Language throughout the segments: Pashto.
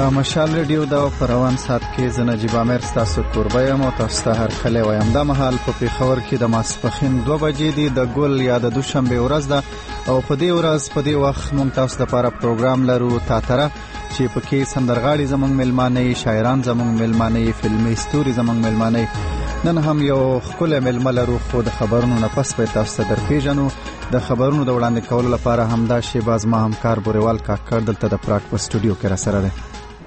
مشال ریډیو دا په روان سات کې زه نجیب عامر ستاسو کوربه یم او تاسو ته هر کله وایم دا مهال په پیښور کې د ماسپښین 2 بجې دي د ګل یا د دوشنبه ورځ ده او په دې ورځ په دې وخت مونږ تاسو لپاره پروګرام لرو تاتره چې پکې سندرغاړي زمونږ ملمانه شاعران زمونږ ملمانه فلمي ستوري زمونږ ملمانه نن هم یو خپل ململ لرو خو د خبرونو نه پس په تاسو ته درپېژنو د خبرونو د وړاندې کولو لپاره همدا شیباز ما همکار بوریوال کاکړ دلته د پراټ په سټوډیو کې را سره ده.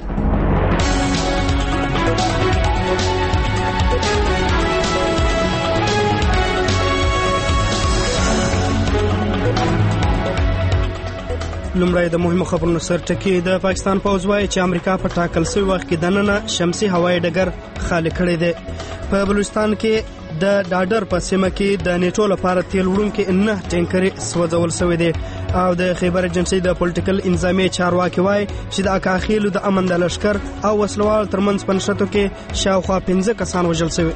لومړی د مهمو خبرونو سرټکی د پاکستان پوځ وایي چې امریکا په ټاکل شوي وخت کې دننه شمسي هوایي ډګر خالي کړی دی. په بلوچستان کې د ډاډر په سیمه کې د نیټو لپاره تیل وړونکي 9 ټینکرې سوځول شوي دي او د خیبر ایجنسي د پولیټیکل انظامي چارواکي وایي چې د اکاخیلو د امن د لشکر او وسلوال ترمنځ په نښتو کې شاوخوا 15 کسان وژل شوي.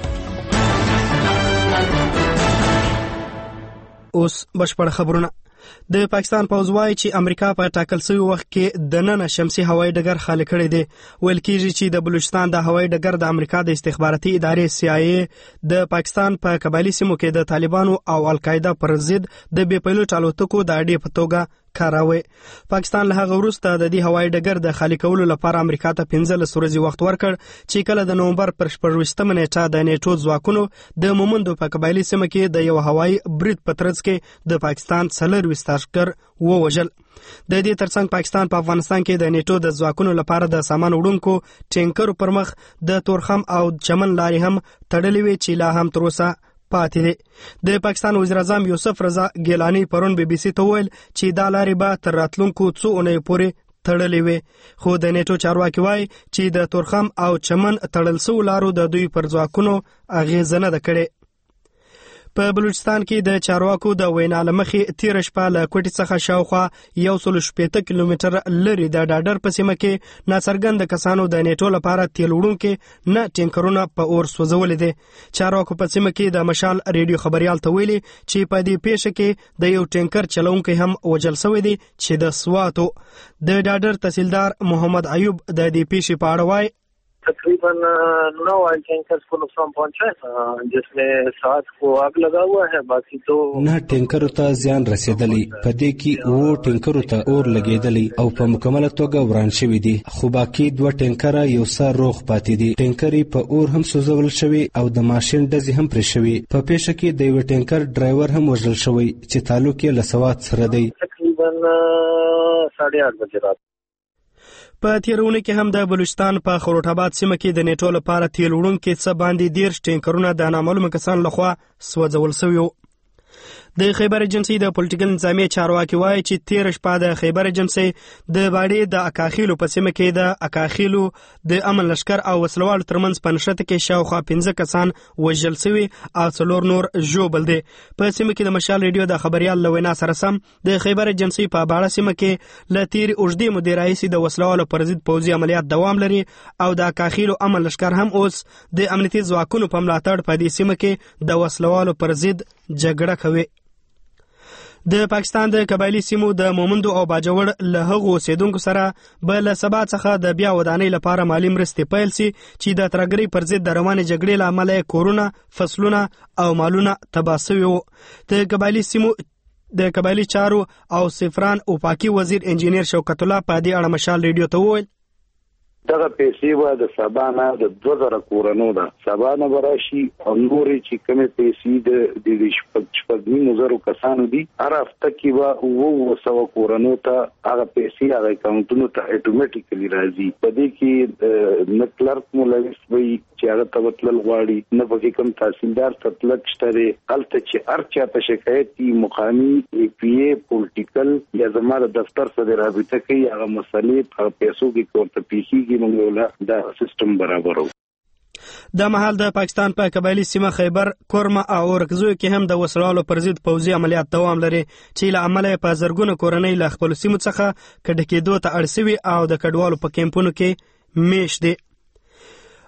اوس بشپړ خبرونه. د پاکستان پوځ وایي چې امریکا په ټاکل شوي وخت کې دننه شمسي هوایي ډګر خالي کړی دی. ویل کېږي چې د بلوچستان د هوایي ډګر د امریکا د استخباراتي ادارې CIA د پاکستان په قبایلي سیمو کې د طالبانو او القاعده پر ضد د بې پیلوټ الوتکو د اډې په توګه کاراوي. پاکستان له هغه وروسته د دې هوایي ډګر د خالي کولو لپاره امریکا ته 15 ورځې وخت ورکړ چې کله د نومبر پر 14 نیټه د نیټو ځواکونو د مومندو په قبایلي سیمه کې د یو هوایي برید په ترڅ کې د پاکستان 24 عسکر ووژل. د دې ترڅنګ پاکستان په افغانستان کې د نیټو د ځواکونو لپاره د سامان وړونکو ټینکرو پر مخ د تورخم او چمن لارې هم تړلې وي چې لا هم تر اوسه پاتې دي. د پاکستان وزیر اعظم یوسف رضا ګیلانی پرون BBC ته وویل چې دا لارې به تر راتلونکو څو اونیو پورې تړلې وي خو د نیټو چارواکي وایي چې د تورخم او چمن تړل شوو لارو د دوی پر ځواکونو اغیزه نه ده کړې. په بلوچستان کې د چارواکو د وینا له مخې تېره شپه له کوټې څخه شاوخوا 160 کیلومتر لرې د ډاډر په سیمه کې ناڅرګند کسانو د نیټو لپاره تیل وړونکي 9 ټینکرونه په اور سوځولي دي. چارواکو په سیمه کې د مشال ریډیو خبريال ته ویلي چې په دې پیښه کې د یو ټینکر چلونکی هم وژل شوی دی چې د سواتو د ډاډر تحصیلدار محمد ایوب د دې پیښې په اړه وایي तकरीबन 9 oil tankers को नुकसान पहुंचा है जिसमें 7 को आग लगा हुआ है बाकी तो 9 ټینکرو ته زیان رسیدلی په دې کې 9 ټینکرو ته اور لګیدلی او په مکمله توګه وران شوی دي خو باقی 2 ټینکره یو سر روغ پاتې دي. ټینکرې په اور هم سوځول شوی او د ماشين ډزې هم پرې شوی. په پیښه کې د یو ټینکر ډرایور هم وژل شوی چې تعلق یې له سوات سره دی. تقریبا 8:30 بجې رات په تیرونه کې هم د بلوچستان په خروټ آباد سیمه کې د نیټو لپاره تیل وړونکي څه باندې 10 ټینکرونه د نامعلومه کسانو لخوا سوځول شوي. د خیبر ایجنسي د پولیټیکل انظامي چارواکي وایي چې تیر شپه د خیبر ایجنسي د باډي د اکاخیلو په سیمه کې د اکاخیلو د امن لشکر او وسلوال ترمنځ په نښته کې شاوخوا 15 کسان وژل شوي او 4 نور ژوبل دي. په سیمه کې د مشال ریډیو د خبريال لوینا سره سم د خیبر ایجنسي په باړه سیمه کې ل تیر اوږدې مودې راهیسې د وسلوالو پر ضد پوځي عملیات دوام لري او د اکاخیلو امن لشکر هم اوس د امنیتي ځواکونو په ملاتړ په دې سیمه کې د وسلوالو پر ضد جګړه کوي. د پاکستان د قبایلی سیمو د مومندو او باجوړ له هغو اوسیدونکو سره بل سبا څخه د بیا ودانۍ لپاره مالی مرستې پیل سي چې د ترګری پر ضد د روانې جګړې له امله کورونه فصلونه او مالونه تباه شوي وو. د قبایلی سیمو د قبایلی چارو او سفران او پاکي وزیر انجینیر شوکت الله په دې اړه مشال ریډیو ته وویل دغه پیسې و د سبانه د 2000 کورونو ده سبانه براشي او نورې چې کومه پیسې د شپږ مزرو کسانو دي هر هفته کې و 200 کورونو ته هغه پیسې هغه اکاونټونو ته اتوماتیکلی راځي. په دې کې نه کلرک مولویس وي چې هغه تبتل غواړي نه پکې کوم تحصیلدار تطلق شته هلته چې ارچا ته شکایت مقامی APA پولیټیکل یا زموږ دفتر سره رابطه کوي هغه مسلې په پیسو کې کوته پیسې موږ دا سیستم برابرو. د مهال د پاکستان په قبایلی سیمه خیبر کورما او ورکزو کې هم د وسلوالو پر ضد پوځي عملیات دوام لري چې له عمله په زرګونو کورنۍ له خپل سیمو څخه کډه کېدو ته اړ شوي او د کډوالو په کیمپونو کې میش دي.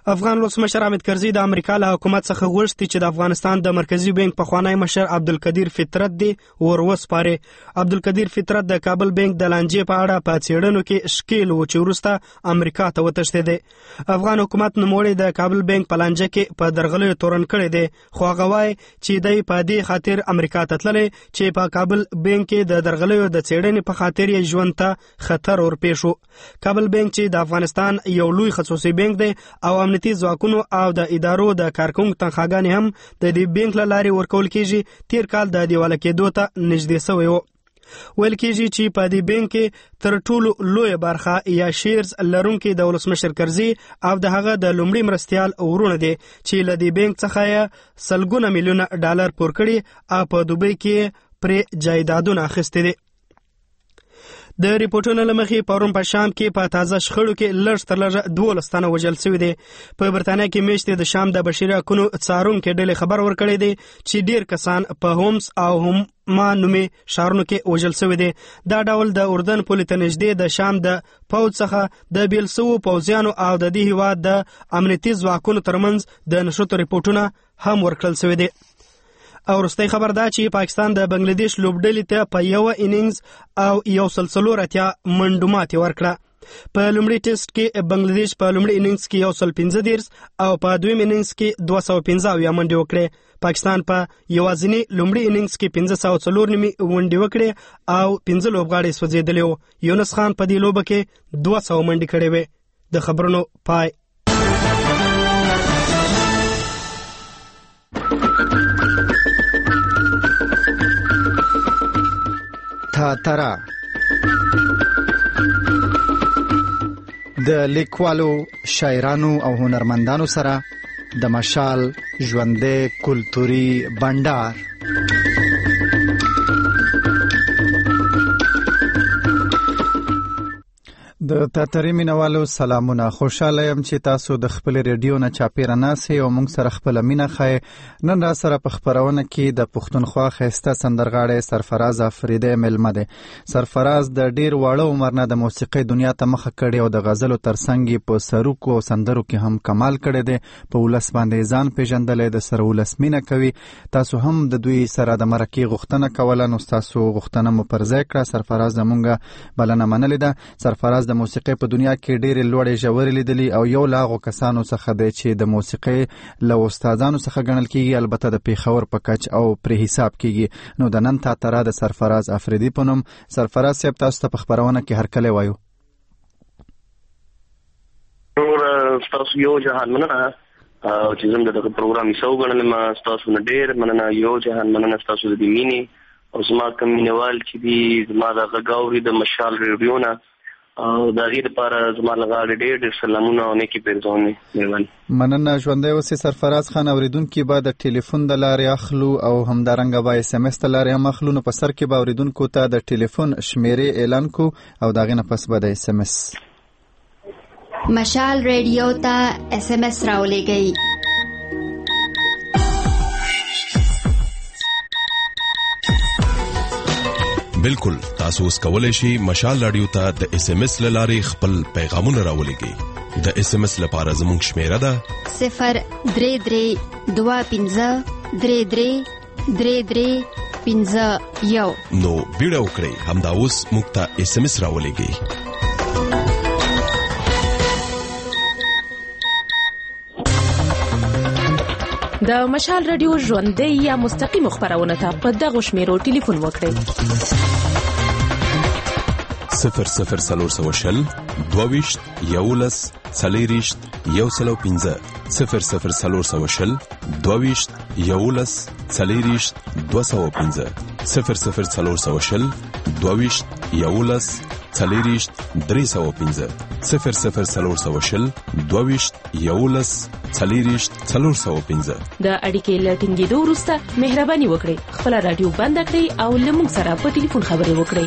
افغان ولسمشر حامد کرزي د امریکا له حکومت څخه غوښتي چې د افغانستان د مرکزی بانک پخوانی مشر عبدالقدیر فطرت دی وروسپاري. عبدالقدیر فطرت د کابل بانک د لانجې په اړه په څېړنو کې شکیل و چې وروسته امریکا ته وتښتېدی. افغان حکومت نوموړی د کابل بانک په لانجه کې په درغلیو تورن کړی دی، خو هغه وایي چې دی په دې خاطر امریکا ته تللی چې په کابل بانک کې د درغلیو د څېړنې په خاطر یې ژوند ته خطر ورپېښ شو. کابل بانک چې د افغانستان یو لوی خصوصي بانک دی او امنیتي ځواکونو او د ادارو د کارکونکو تنخواګانې هم د دې بانک له لارې ورکول کېږي، تیر کال د دیواله کېدو ته نږدې سوی و. ویل کېږي چې په دې بانک کې تر ټولو لویه برخه یا شیرز لرونکي د ولسمشر کرزي او د هغه د لومړي مرستیال ورونه دي چې له دې بانک څخه یې سلګونه میلیونه ډالر پور کړي او په دوبۍ کې پرې جایدادونه اخیستي دي. د ریپورټونو له مخې پرون په شام کې په تازه شخړو کې لږ تر لږه 12 تنه وژل شوي دي. په برتانیا کې میاشتې د شام د بشري حقونو څارونکو ډلې خبر ورکړی دی چې ډیر کسان په هومس او ما نومي ښارونو کې وژل شوي دي. دا ډول د اردن پولې ته نږدې د شام د پوځ څخه د بیل شوو پوځیانو او د دې هیواد د امنیتي ځواکونو ترمنځ د نښتو ریپورټونه هم ورکړل شوي دي. او وروستی خبر دا چې پاکستان د بنگلاديش لوبډلې ته په یو انینګز او 180 منډو ماتې ورکړه. په لومړي ټیسټ کې بنگلاديش په لومړي انینګز کې 115 او په دویم انینګز کې 215 منډې وکړې. پاکستان په یوازینی لومړي انینګز کې 504 منډې وکړې او 15 لوبغاړي سوځېدلي وو. یونس خان په دې لوبه کې 200 منډې کړې وې. د خبرونو پای. ترا د لیکوالو، شاعرانو او هنرمندانو سره د مشال ژوندې کلتوري بندر. د تاترې مینوالو سلامونه. خوشاله یم چې تاسو د خپل ریډیو نه چاپیره ناسئ او موږ سره خپل مینه ښیئ. نن را سره په خپرونه کې د پښتونخوا ښایسته سندرغاړی سرفراز افریدی مېلمه دی. سرفراز د ډیر واړه عمر نه د موسیقۍ دنیا ته مخه کړې او د غزلو ترڅنګ یې په سروکو او سندرو کې هم کمال کړی دی. په ولس باندې ځان پیژندلی، د سره ولس مینه کوي. تاسو هم د دوی سره د مرکې غوښتنه کوله، نو ستاسو غوښتنه مو پر ځای کړه. سرفراز زمونږ بلنه منلې ده. سرفراز د موسیقۍ په دنیا کې ډېرې لوړې ژورې لیدلي او یو له هغو کسانو څخه دی چې د موسیقۍ له استادانو څخه ګڼل کېږي، البته د پېښور په کچ او پرې حساب کېږي. نو د نن تاتره د سرفراز افریدي په نوم. سرفراز صاحب، تاسو ته په خپرونه کې هرکلی وایو. ستاسو یو جهان مننه چې زموږ د پروګرام حصه وګڼلم. ستاسو نه ډېر مننه، یو جهان مننه ستاسو د دې مینې او زما کوم مینوال چې دي زما د غږ اوري د مشال ریډیو نه او د هغې دپاره زما له غاړې ډېر سلامونه او نیکې پېرزونې. مهرباني. مننه. ژوندی اوسئ سرفراز خان. اورېدونکي به د ټلیفون د لارې اخلو او همدارنګه به SMS د لارې هم اخلو. نو په سر کې به اورېدونکو ته د ټلیفون شمیرې اعلان کو او د هغې نه پس به د SMS مشال ریډیو ته SMS راولېږئ. بالکل، تاسو اوس کولای شئ مشال رادیو ته د SMS لارې خپل پیغامونه راولېږئ. د SMS لپاره زموږ شمیره ده 03323333351. نو بیړه وکړئ، همدا اوس موږ ته SMS راولېږئ. د مشال رادیو ژوندۍ یا مستقیم خبرونه ته په دغه شمیرو ټلیفون وکړئ. 0040 22 11 40 115 0040 22 11 40 215 0040 22 11 40 315 0040 22 11 40 415. د اړیکې لټینګېدو وروسته مهرباني وکړئ خپل رادیو بند کړئ او له موږ سره په ټلیفون خبرې وکړئ.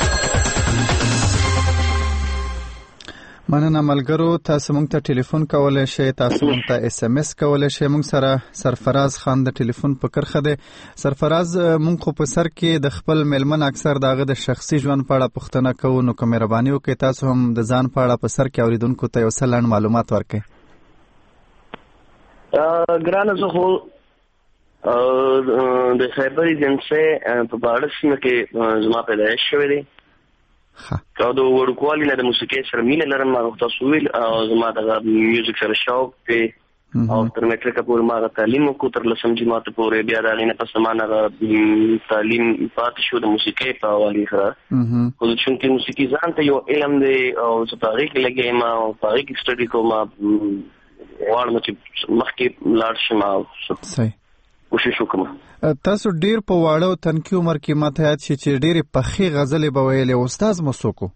مننه ملګرو. تاسو موږ ته ټلیفون کولای شئ، تاسو موږ ته SMS کولای شئ. موږ سره سرفراز خان د ټلیفون په کرخه دی. سرفراز، موږ خو په سر کې د خپل میلمن اکثر دغه د شخصي ژوند په اړه پوښتنه کوو، نو که مهرباني وکړئ تاسو هم د ځان په اړه په سر کې اوریدونکو ته یو څه لنډ معلومات ورکړئ. ګرانه زه خو د خیبر ایجنسي په باړه سیمه کې زما پیدایش شوې دی. او د وړوکوالي نه د موسیقۍ سره مینه لرم. ما تاسو ویل زما د میوزیک سره شوق دی او تر میټریک پورې ما تعلیم وکړ تر لسم جماعت پورې. بیا دا غینه پس ما نه تعلیم پاتې شو د موسیقۍ په حواله سره. خو چې موسیقي ځان ته یو علم دی او زه په هغې کې لګیم او په هغې کې سټډي کوم. غواړم چې مخکې لاړ شم او کوشش وکړم. تاسو ډیر په واړه او تنکي عمر کې ماته یاد شي چې ډېرې پخې غزلې به ویلې. استاد مو څوک و؟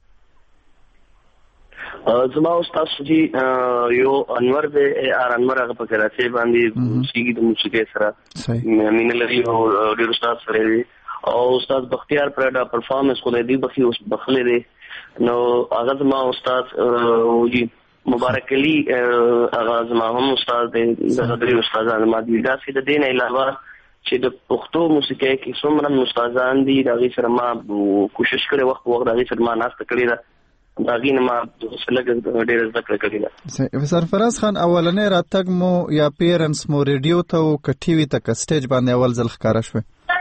زما استاد چې یو انور دی انور هغه په کراچۍ باندې موسیقي د موسیقۍ سره مینه لري او ډېر استاد سره دی. او استاد بختیار پرډا پرفارمنس خو دی بخي اوس بخلې دی. نو هغه زما استاد وجي مبارک علي هغه زما هم استاد دی. دغه درې استادان ما دي. داسې د دې نه علاوه چې د پښتو موسیقۍ کې څومره استادان دي د هغې سره ما کوشش کړی وخت د هغې سره ما ناسته کړې ده. د هغې نه ما ډېره زده کړه کړې ده. سرفراز خان اولنی راتګ مو یا پیرنس مو ریډیو ته و که ټي وي ته که سټیج باندې اول ځل ښکاره شوې؟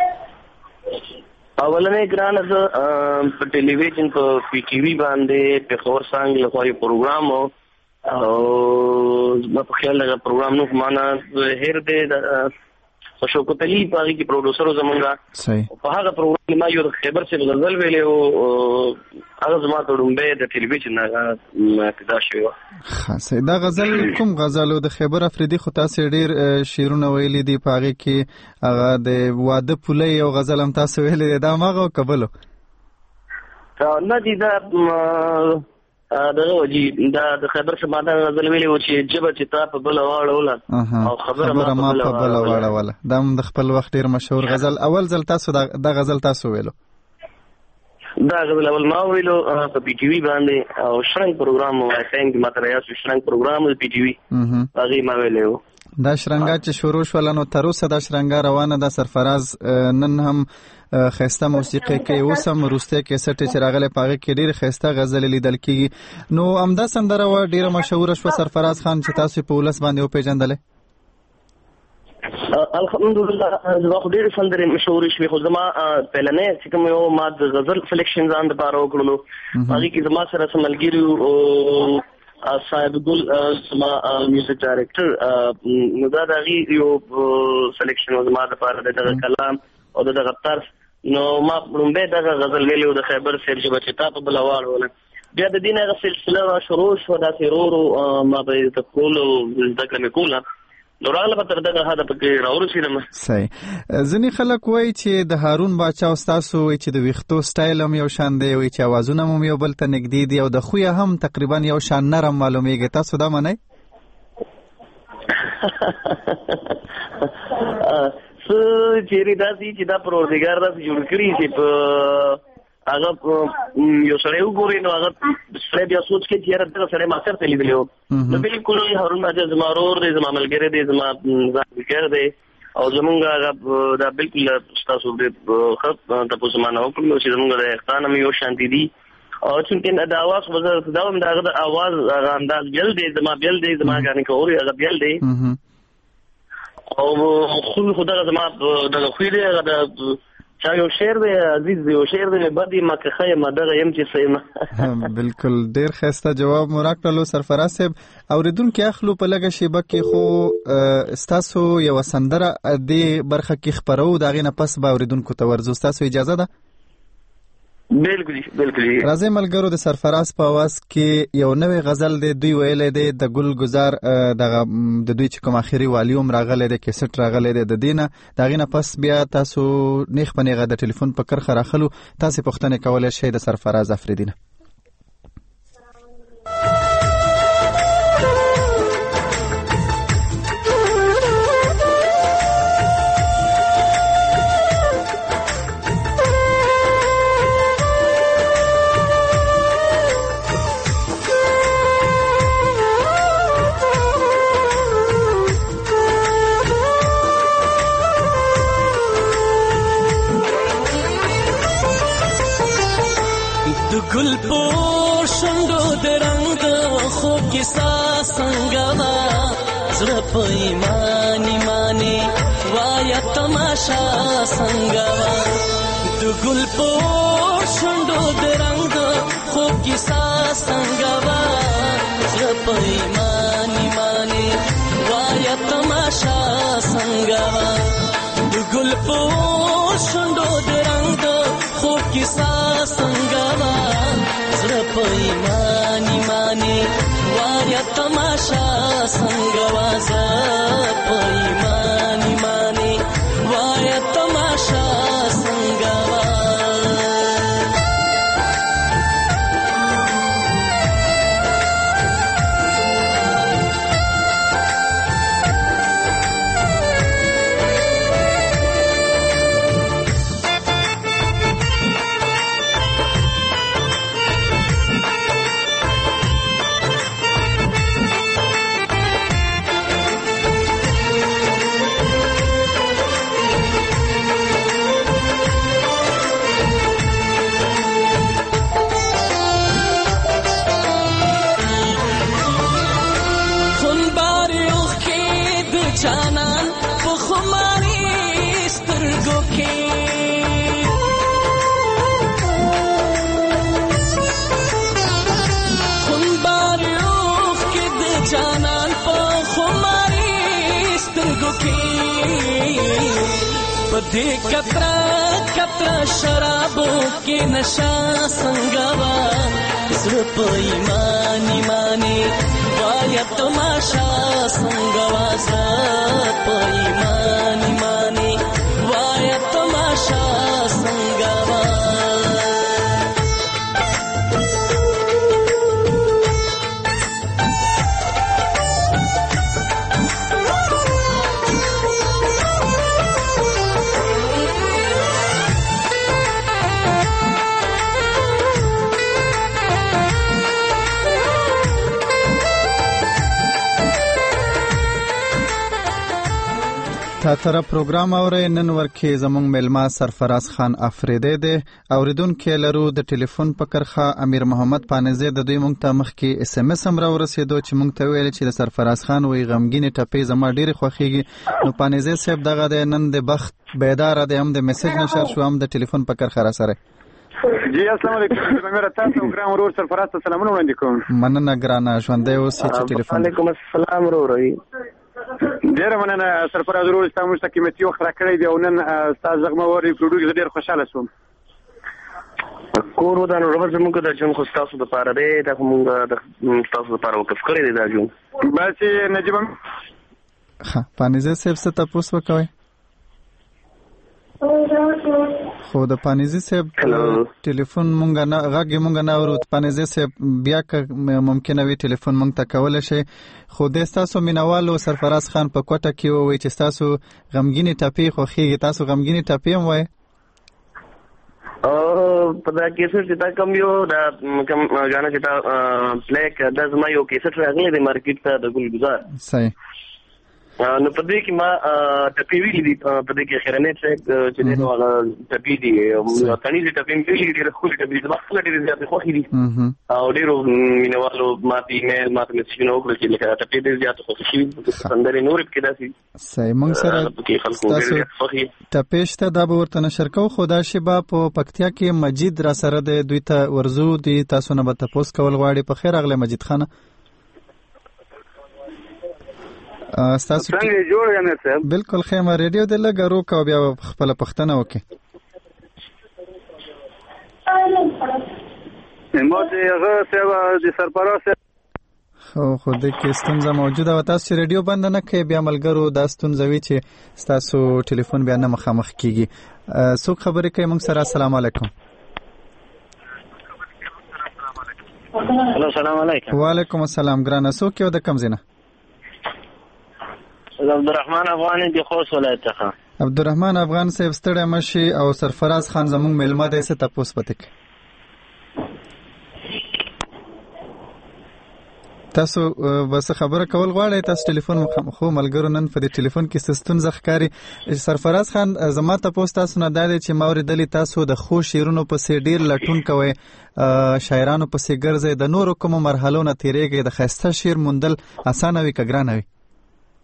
اولنی ګرانه زه په ټلویزیون په پی ټي وي باندې پېښور څانګې لخوا یو پروګرام و او زما په خیال دغه پروګرام نو معنا هیر دی د شوکت علي په هغې کې پروډوسر و زمونږ. په هغه پروګرام کې ما یو د خیبر صاحب غزل ویلی و. هغه زما ته ډومبی د ټلویزیون نه ابتدا شوې وه. دا غزل کوم غزل و؟ د خیبر افریدي خو تاسې ډېر شعرونه ویلي دي. په هغې کې هغه د واده پولی یو غزل هم تاسو ویلی دی. دا هماغه و که بل و؟ نه دي دا دغه وجي دا د خبر څخه ماده غزل ویلي و چې جبه چې تا په بل واړوله او خبره ما په بل واړوله. دا هم د خپل وخت ډیر مشهور غزل. اول ځل تاسو دا غزل تاسو ویلو؟ دا غزل اول ما ویلو په پی ټي وي باندې او شرنګ پروګرام و. آی ثینک ماته راځي شرنګ پروګرام د پی ټي وي هغه ما ویلو. دا شرنګا چې شروع شول نو تر اوسه دا شرنګا روانه ده. سرفراز نن هم خسته موسیقي کوي. اوس هم وروستی کیسټ چې راغلی په هغې کې ډېرې ښایسته غزلې لیدل کېږي. نو همدا سندره وه ډېره مشهوره شوه سرفراز خان چې تاسو په ولس باندې وپېژندلې؟ الحمدلله زما خو ډېرې سندرې مشهورې شوې خو زما پهلنی چې کوم یو ما د غزل سلیکشن ځان دپاره وکړلو په هغې کې زما سره څه ملګري صاحب ګل زما میوزیک ډایرکټر نو دا د هغې یو سلیکشن و زما دپاره د دغه کلام او دغه طرز. نو ما لومبی دغه غزل ویلی و د خیبر صاحب ژبه چې تا په بله واړوله. بیا د دې نه هغه سلسله را شروع شوه داسې ورو ورو ما به یې زده کولو زده کړه مې کوله. نو راغله به تر دغه حده پکې راورسېدم. صحیح. ځینې خلک وایي چې د هارون باچا ستاسو وایي چې د ویښتو سټایل هم یو شان دی، وایي چې اوازونه هم یو بل ته نږدې دي او د خویه هم تقریبا یو شان نرم معلومیږي. تاسو دا منئ؟ چیرې داسې چې دا پروردګار داسې جوړ کړي چې په هغه یو سړی وګوري نو هغه سړی بیا سوچ کوي چې یاره دغه سړی ما چېرته لیدلی و. نو بلکل هارون باچا زما ورور دی، زما ملګری دی، زما ځانګړی دی او زمونږ هغه دا بلکل ستاسو ډېر ښه تپوس ما نه وکړلو چې زمونږ د احسان هم یو شانتي دي او چونکې د اواز خو زه دا وایم د هغه د اواز هغه انداز بیل دی، زما بیل دی، زما ګانې که اوري هغه بیل دی او خو دغه زما دغه خوی دی هغه د چا یو شعر دی عزیز دی یو شعر دی بد یم که ښه یم دغه یم چې څه یم. بلکل ډېر ښایسته جواب مو راکړلو سرفراز صاحب. اورېدونکي اخلو په لږه شیبه کې خو ستاسو یوه سندره دې برخه کې خپرو د هغې نه پس به اورېدونکو ته ورځو. ستاسو اجازه ده؟ بالکل بالکل. راځئ ملګرو د سرفراز په اواز کې یو نوی غزل دی دوی ویلی دی د ګل ګزار دغه د دوی چې کوم آخري والیوم راغلی دی کیسټ راغلی دی د دې نه د هغې نه پس بیا تاسو نیغ په نیغه د ټلیفون په کرښه راخلو تاسې پوښتنې کولی شئ د سرفراز افریدي نه. گل پوشندو درنگ خوب کسا سنگوا زړه په ایمان ایمانې وایا تماشا څنګه وه د ګل په شونډو د رنګ خوب کیسه څنګه وه زړه په ایمان ایمانې وایا تماشا څنګه وه د ګل په شونډو د رنګ خوب کیسه څنګه وه زړه په ایمان ایمانې وایا تماشا څنګه وه زړه په ایمان ایمانې وایا تماشا څنګه وه جانان په خماري سترګو کې خمباري اوخ کې د جانان په خماري سترګو کې په دې کترا کترا شرابو کې نشا څنګه وه زړه په ایمان ایمانې وایا تماشا څنګه وه زړه په ایمان ایمانې وایا تماشا څنګه وه تا تر پروګرام اورئ نن ورکې زموږ میلمه سرفراز خان افریدی دی اوریدونکي لرو د ټلیفون په کرښه امیر محمد پانیزی د دوی موږ ته مخکې اس ام اس هم راورسېدو چې موږ ته ویل چې د سرفراز خان وایي غمګینې ټپې زما ډېرې خوښېږي نو پانیزی صاحب دغه دی نن د بخت بیداره دی هم د میسج نشر شو هم د ټلیفون په کرښه راسره جی السلام علیکم مېره تاسو ګرام ورور سرفراز ته سلامونه وړاندې کوم مننه ګرانه ژوندی اوسې چې ټلیفون وعلیکم السلام ورور ډېره مننه سرفراز ورور ستا موږ ته قیمتي وخت راکړی دی او نن ستا زغمه واري پروډوس ډېر خوشحاله شوم کور ودانو رب زموږ د ژوند خو ستاسو دپاره دی دا خو موږ ستاسو دپاره وقف کړی دی دا ژوند باسې نجیبه پانیزی صاحب څه تپوس وکوئ خو د پانیزی صاحب ټلیفون مونږ نه غږ مونږ نه اورو پانیزی صاحب بیا که ممکنه وي ټلیفون مونږ ته کولی شي خو د ستاسو مینوالو سرفراز خان په کوټه کې ووایي چې ستاسو غمګینې ټپې خوښېږي تاسو غمګینې ټپې هم وایي په دا کیسټ چې تا کوم یو دا کوم غانا چې تا پلی دا زما یو کیسټ راغلی دی مارکیټ ته د ګلګزار صحیح نو په دې کې ما ټپې ویلي دي په دې کې خیرنیت صاحب چې دی نو هغه ټپې دي تڼیزې ټپې مې ویلي ډېرې ښکلې ټپې دي زما خپله ډېرې زیاتې خوښې دي او ډېرو مینهوالو ما ته ایمیل ما ته میسجونه وکړل چې لکه ټپې ډېرې زیاتې خوښې شوي سندرې نورې پکې داسې صحیح موږ سره ستاسو ټپې شته دا به ورته نشر کوو خو دا شیبه په پکتیا کې مجید را سره دی دوی ته ورځو دوی تاسو نه به تپوس کول غواړي په خیر راغلی مجید خانه ستاسو څنګه جوړ یې صاحب بالکل خیمه ریډیو د لګ روک او بیا خپل پښتنه وکي مو دې هغه سیوا د سرپرست خو د کې ستونزه موجوده و تاسو ریډیو بند نه کوي بیا ملګرو دا ستونزه وی چې تاسو ټلیفون بیا نه مخامخ کیږي څوک خبرې کوي موږ سره السلام علیکم السلام علیکم وعلیکم السلام ګرانه څوک یو د کم زینه عبدالرحمن افغان دی خوست ولایت څخه عبدالرحمن افغان صاحب ستړی مشي او سرفراز خان زموږ میلمه دی څه تپوس پته تاسو بس خبره کول غواړئ تاسو ټلیفون خو ملګرو نن په دې ټلیفون کې ستونزه ښکاري سرفراز خان زما تپوس تاسو نه دا دی چې ما اورېدلي تاسو د ښو شعرونو پسې ډېر لټون کوئ شاعرانو پسې ګرځئ د نورو کومو مرحلو نه تېرېږئ د ښایسته شعر موندل اسانه وي که ګرانه وي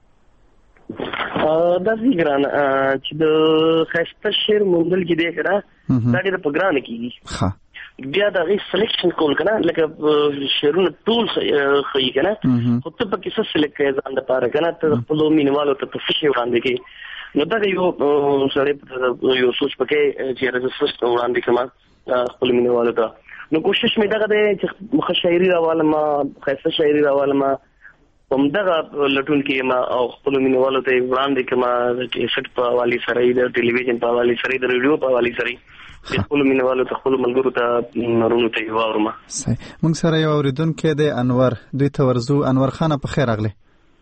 دا ګران چې د خسته شعر موندل کې دی کړه دا ډېر په ګران کېږي بیا دا غي سلیکشن کول کنه لکه شعرونه ټول خي کنه خو ته په کیسه سلیکټ کوي ځان د پاره کنه ته خپل مینوالو ته تفصیل وړاندې کوي نو دا یو سره یو سوچ پکې چې رجسټر وړاندې کما خپل مینوالو ته نو کوشش مې دا ده چې مخ شاعري راواله ما خاصه شاعري راواله ما کوم دغه لټون کې ما او خپل مینوالو ته وړاندې کما چې سټ په والی سره د ټلویزیون په والی سره د ریډیو په والی سره خپل مینوالو ته خپل ملګرو ته نورونو ته واورم صحیح موږ سره یو اوریدونکو دی انور دوی ته ورزو انور خان په خیر اغله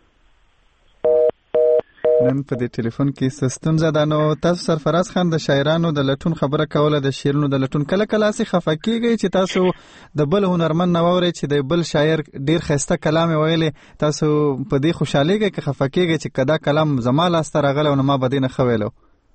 نن په دې ټلیفون کې سیستم زده نو تاسو سرفراز خان د شاعرانو د لټون خبره کوله د شعرونو د لټون کله کله سي خفقيږي چې تاسو د بل هنرمند نووري چې د بل شاعر ډیر خسته کلام ویلي تاسو په دې خوشاليږي چې خفقيږي چې کدا کلام زمال استرغله نو ما بدینه خویلو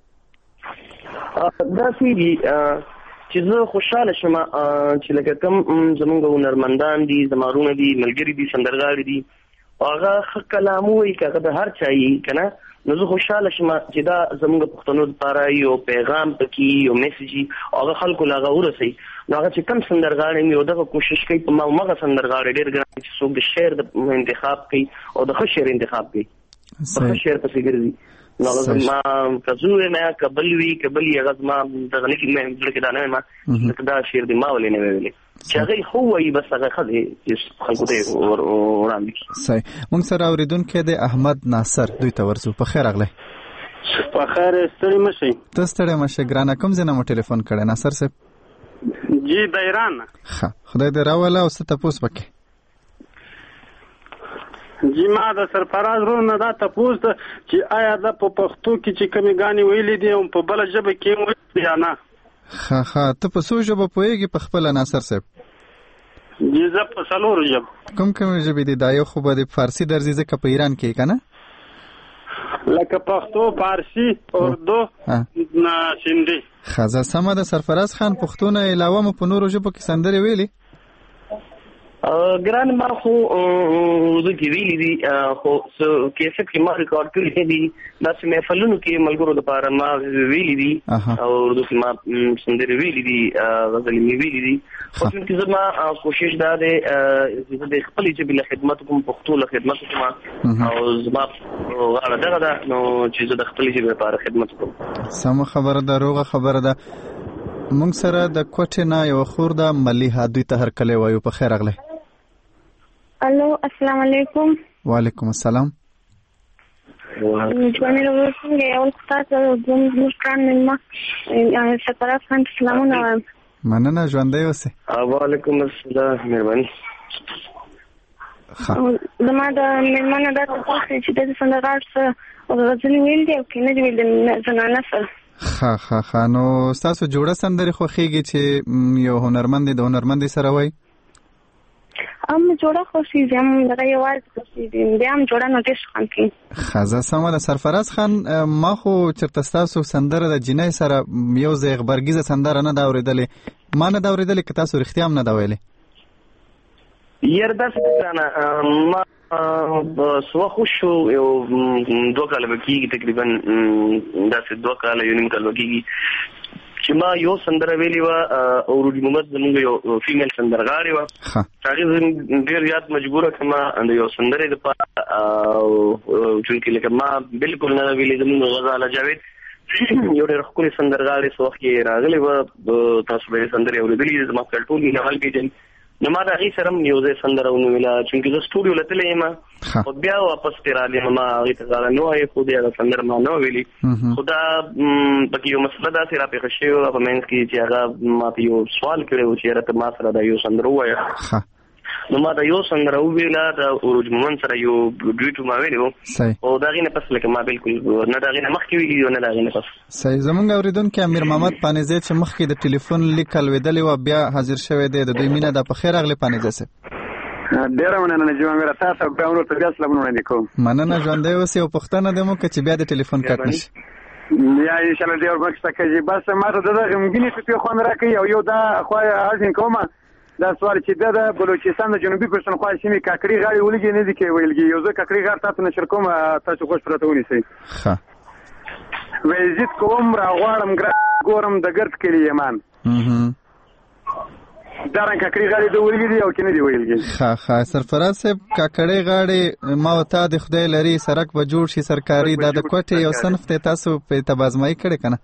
دا سیږي چې زه خوشاله شم چې لکه کوم زمونږ هنرمندان دي زمارونه دي ملګری دي سندرغاړي دي هغه کلام وایي کغه د هر چای کنه نو زه خوشاله شم چې دا زموږ پښتنو لپاره یو پیغام پکې یو میسج هغه خلکو لاغه ورسي نو هغه چې کم سندرغاړي یو دغه کوشش کوي په ماغه سندرغاړي ډېر ګران چې څوک د شعر د انتخاب کوي او د ښه شعر انتخاب کوي په شعر پسې ګرځي نو ما کزوې ما قبلوي قبلي هغه ما دغه نه کې مې دلته دا نه ما دا شعر دی ما ولې نه ویلې چې هغه هو یې بس هغه خدي چې خلکو ته وړاندې صحیح موږ سره اوریدونکو دی احمد ناصر دوی ته ورسو په خیر اغله په خیر ستړي مشي ته ستړي مشه ګرانه کوم ځنه مو ټلیفون کړه ناصر صاحب جی د ایران ښه خدای دې راوله او ست تاسو پکې جی ما د سرفراز رونه دا تاسو چې آیا د پښتو کې چې کمی غاني ویلې دي او په بل ژبه کې ویل یا نه ها ته په څو ژبه پوهیږي په خپل ناصر صاحب جی زه په څلور ژبه کوم ژبه دي دا یو خو به د فارسی درځي ځکه په ایران کې کنه لکه پښتو فارسی اردو سندي خزه سم د سرفراز خان پښتون علاوه مو په نورو ژبو کې سندري ویلي ګران ما خو د ویلي دي خو کیسه کې ما ریکارډ کړی دي دا چې محفلونو کې ملګرو لپاره ما ویلي دي او د ما سندري ویلي دي غزل می ویلي دي خو چې زما کوشش دا ده چې د خپل ژبې له خدمت کوم پښتو له خدمت کوم او زما غواړم دا نو چې زه د خپل ژبې لپاره خدمت کوم سم خبره ده روغه خبره ده موږ سره د کوټه نه یو خورده مليحه دوی ته هر کله وایو په خیر اغله الو السلام علیکم وعلیکم السلام ژوند له څنګه یو تاسو د مسکان ما سپارات خان سلامونه مننه ژوندې اوسه وعلیکم السلام مهرباني دما د مېرمنه د تاسو چې د سندرغاړ سره غزل ویل دي او کنه ویل زنانه سره ها نو تاسو جوړه سندري خو خيږي چې یو هنرمند د هنرمند سره وای جوړه خوشي زم دغه یوازې خوشي دي هم جوړه نو ډېر خان کی خزه سمه سرفراز خان ما خو چرته تاسو سندره د جنۍ سره یو ځای خبرګیزه سندره نه دا اوریدلې ما نه دا اوریدلې که تاسو رښتیا هم نه دا ویلې یردا څنګه ما سو خوشو یو دوه کال بکیږي تقریبا دا څه دوه کال یو نیم کال بکیږي چې ما یو سندره ویلی و او رودی محمد زموږ یو فیمیل سندرغاړی و هغه ډېر یاد مجبوره کما اند یو سندره د او چې لکه ما بالکل نه ویلی زموږ غزاله جاوید یو ډېر خپل سندرغاړی سو وخت کې راغلی و تاسو به سندره اوریدلې زما ټول نه حال پیژن نو ما دا غي سره یو ځای سندره ونویلا چې زه سټوډیو لته یم او بیا واپس تیرالې ما غي ته نه وای خو دې سندره ما نو ویلي خدا بګي یو مسله دا سره په خشيو په منځ کې چې هغه ما یو سوال کړو چې راته ما سره دا یو سندره وای نو ما دا یو سندره ویلا دا اوروج مومن سره یو ډیټو ما ویلو او دا غي نه پس لکه ما بالکل نه دا غي نه مخ کې ویلو نه دا غي نه پس صحیح زمونږ اوریدونکو امیر محمد پانیزه چې مخ کې د ټلیفون لیکل ودلې و بیا حاضر شوه دی د دوی مینه د په خیر اغله پانیزه سه ډیر مننه چې ما راته تاسو ګاونو ته بیا سلام وړاندې کوم مننه ژوندې اوسې او پښتنه دمو چې بیا د ټلیفون کټ نشي یا ان شاء الله ډیر وخت کې چې بس ما ته دغه غمګینی په خوان راکې او یو دا خو حاضر کومه دا سوال چې د بلوچستان د جنوبي پښتونخوا سیمې کاکړي غاړي ولګي نه دي کې ویلګي یو ځکه کاکړي غاړ تاسو نشر کوم تاسو خوش پرته ونیسئ ښه وزید کوم راغواړم ګورم د ګرد کلی یمان دا رنګ کاکړي غاړي د ویلګي دي او کې نه دي ویلګي ښه سرفراز صاحب کاکړي غاړي ما وتا د خدای لري سرک به جوړ شي سرکاري دا د کوټې یو صنف ته تاسو په تبازمای کړی کنه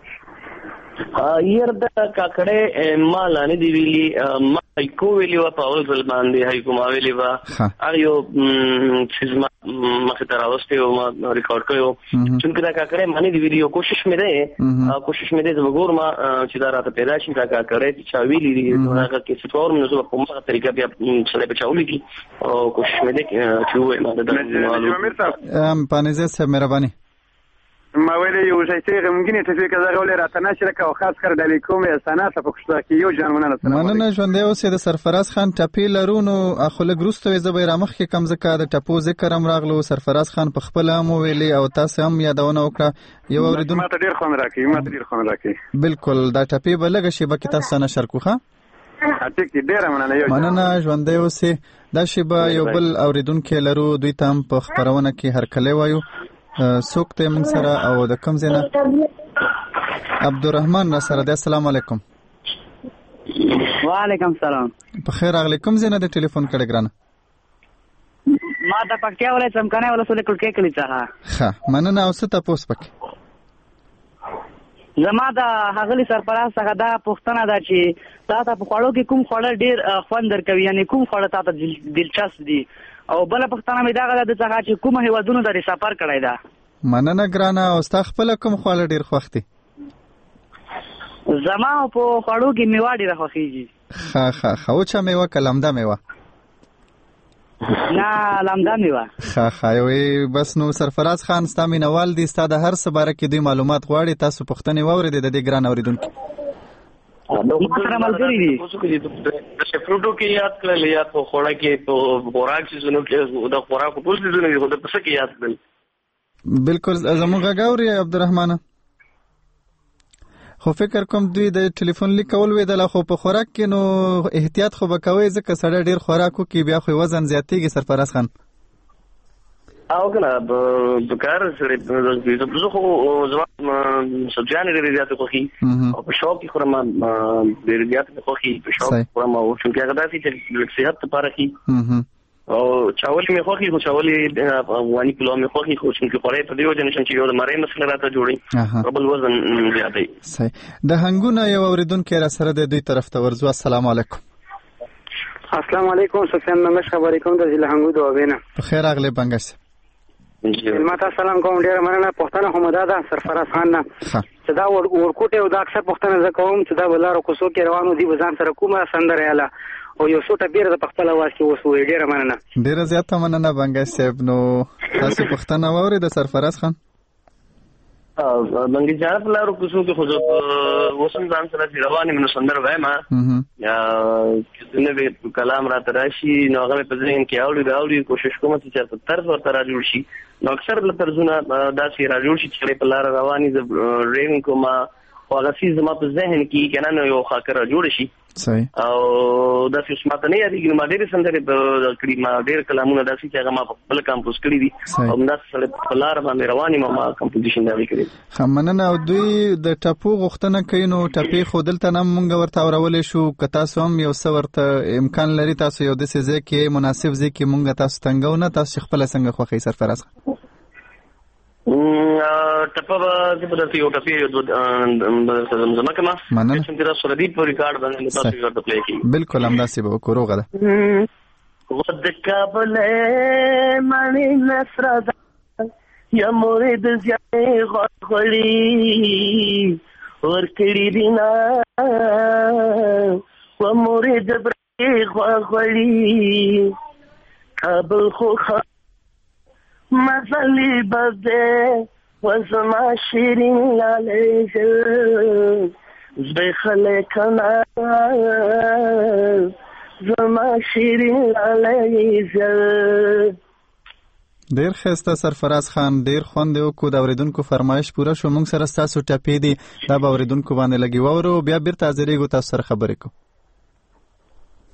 ير د کاکړې ما لانه دی ویلي ما کو ویلی و په اول ځل باندې هاي کوم ویلی و اړیو چې ما مخه تر اوسته او ما ریکارډ کړو چې دا کاکړې معنی دی ویلي کوشش مې ده د وګور ما چې دا راته پیدا شي دا کاکړې چې ویلي دی هغه کې څه تور منو په کومه طریقه بیا سره بچاولې کی او کوشش مې ده چې وې ما د پانیزه سره مهرباني ما ویلې یو شی چې غمګینه ته فکر زغولې راته نشره کا او خاص کر د لیکوم سنات په پښتو کې یو ځانونه مننه ژوندې اوسې د سرفراز خان ټپی لرونو اخله ګروستوي زبې رامخ کې کم زکه د ټپو ذکر هم راغلو سرفراز خان په خپل هم ویلي او تاسو هم یادونه وکړه یو اوریدون ما ته ډیر خوند راکې بالکل دا ټپی بلګه شی بکې تاسو نه شرکوخه مننه ژوندې اوسې دا شی به یو بل اوریدون کې لرو دوی ته هم په خبرونه کې هرکلی وایو سوک ته من سره او د کوم زینه عبدالرحمن سره د السلام علیکم وعلیکم سلام په خیر اغلی کوم زینه د ټلیفون کړه ګرانه ما د پکتیا ولې څمکنه ولې کول کې کلی څه ښه مننه او څه تاسو پک زما د هغلی سرپراز څنګه دا پښتنه دا چې تاسو په خوړو کې کوم خوړ ډیر خوند درکوي یعنی کوم خوړ تاسو دلچسپ دي او بل پښتنه مې دا غواړي چې څنګه چې کوم هیوادونو د سفر کړی دا مننه ګرانه او ستا خپل کوم خوړ ډیر خوښتي زما په خوړو کې میوه ډیر خوښیږي ښه او چا میوه کلمده میوه نه لمدا میوه ښه یوې بس نو سرفراز خان ستا مینوال دي ستا د هر څه باره کې دوی معلومات غواړي تاسو پوښتنې واورئ د دې ګران اوریدونکي سره ملګري دي د فروټو کې یاد کړل یا په خوړه کې په خوراک سيزونو کې د خوراک ټول سيزونه دي خو د پس کې یاد کړل بالکل زموږ غاوري عبدالرحمن خو فکر کوم دوی د ټلیفون لیکول ویدل خو په خوراک کې نو احتیاط خو وکوي ځکه سړی ډیر خوراکو کې بیا خو وزن زیاتېږي سرفراز خان او کنه په کار سره د خو زما سبزیان لري زیات خوخي او په شوق کې خورم ډیر زیات خوخي په شوق خورم او چې هغه داسې چې صحت لپاره کی او چاول می خوخي خو چاول افغاني پلو می خوخي خو چې خورې په دیو جنشن چې یو د مړې مسله راته جوړي قبل وزن زیاتې صحیح د هنګونه یو اوریدونکو را سره د دوی طرف ته ورځو السلام علیکم السلام علیکم سفیان نمش خبرې کوم د ضلع هنګو دوابینه په خیر اغله بنګش ماته سلام کوم ډیر مننه پښتنه همدا ده سرفراز خان نه چې دا ورکوټه او دا اکثر پښتنه زکوم چې دا بلارو کوسو کې روانو دي وزن سره کومه سندره اله او یو څو ټبیر د خپل आवाज کې وسو ډیر مننه ډیر زیاته مننه بنګش صاحب نو تاسو پښتنه ووري د سرفراز خان بنګش صاحب لارو کوسو کې خو وسم ځان سره رواني منو سندره وایم یا کله به کلام را تراشي نو هغه په ذهن کې اوري کوشش کوم چې طرز ورته را جوړ شي نو اکثر له طرزونه داسې را جوړ شي چې په لار رواني ز رین کومه هغه سیز ما په ذهن کې کنه نو یو خاطر جوړ شي صحیح او د فشمات نه یادګي ما ډېر سندره د کړي ما ډېر کلامونه داسې چې هغه ما په خپل کمپوز کړی دي او دا سره په لار باندې رواني ما کمپوزیشن دا وکړي خمننه او دوی د ټاپو غختنه کینو ټاپي خودلته نم مونږ ورته اورولې شو کتا سوم یو څورته امکان لري تاسو یو د سزه کې مناسب ځای کې مونږ تاسو تنګونه تاسو خپل څنګه خوخي سرفراز ټپه د بدرتي او ټپي د زمکه ما چې تر سره دی په ریکارډ باندې تاسو یو د پلی کی بالکل هم داسې به کوروغه ده ود کابل مانی نصر یا مرید زیاده غړی ور کړی دینا و مرید برې غړی کابل خو مزلی بده وزما شیرین لاله زبې خله کنا زما شیرین لاله ډیر خسته سرفراز خان ډیر خوند یو کو د اوریدونکو فرمایش پوره شو موږ سره تاسو ټپې دي دا به اوریدونکو باندې لګي وورو بیا بیرته حاضرېږو تاسو سره خبرې کو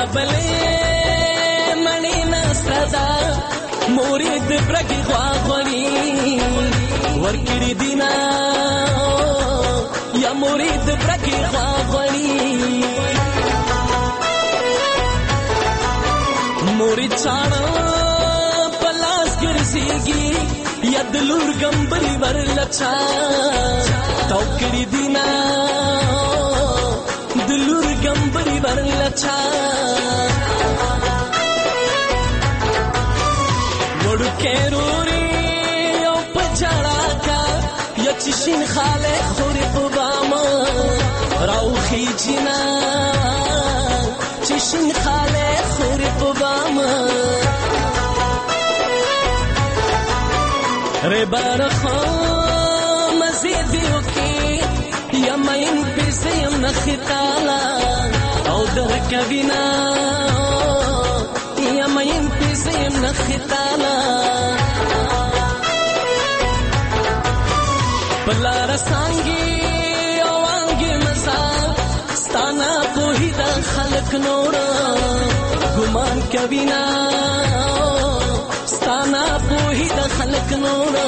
بلې مڼې ناسته ده مورې د برګې غواغوړي ورکړي دینه یا مورې د برګې غواغوړي مورې چاړه په لاس ګرځېږي یا د لور ګمبلې ورلچا تاو کړي دینه د لور ګمبلې ورلچا وړوکې رورې او په جړا کا یا چې شین خاله خورې په باما راوخیږي نه چې شین خاله خورې په باما ربار خو مزیدیو کی یا مین پیسیم نخطالا او درکبینا یا مین پیسیم نخطالا پلا رسانگی او آنگی مزا ستانا پوہی دا خلق نورا گمان کبینا ستانا پوہی دا خلق نورا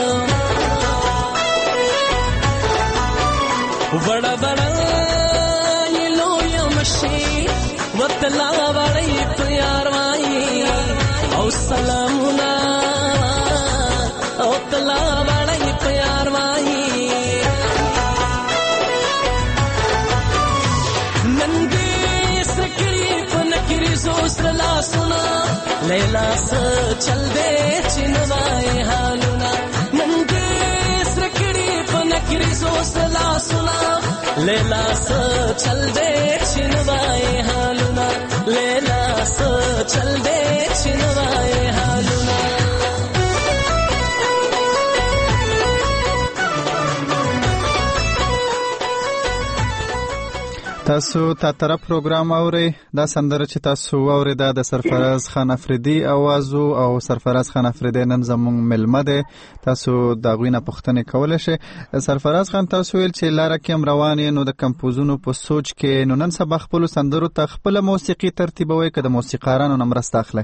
بڑا بڑا یہ لویا مشی وطلا بڑی پیار وائی او سلامنا او تلا بڑی پیار وائی نندی سکری پنکری سوسلا سنا لیلا سا چل دے چنوائے حالونا نندی سکری پنکری سوسلا سنا لیلا سا چل دے چنوائے حالونا لیلا سا چل دے چنوائے حالونا تاسو تا طرف پروګرام اورئ دا سندره چې تاسو اوریدا د سرفراز خان افریدي आवाज او سرفراز خان افریدي نن زموږ ملمه ده تاسو دا غوینه پښتنه کولای شئ سرفراز خان تاسو ویل چې لاره کې روان نو د کمپوزونو په سوچ کې نو نن سبا خپل سندرو ته خپل موسیقي ترتیبوي کده موسیقارانو نمرسته اخلي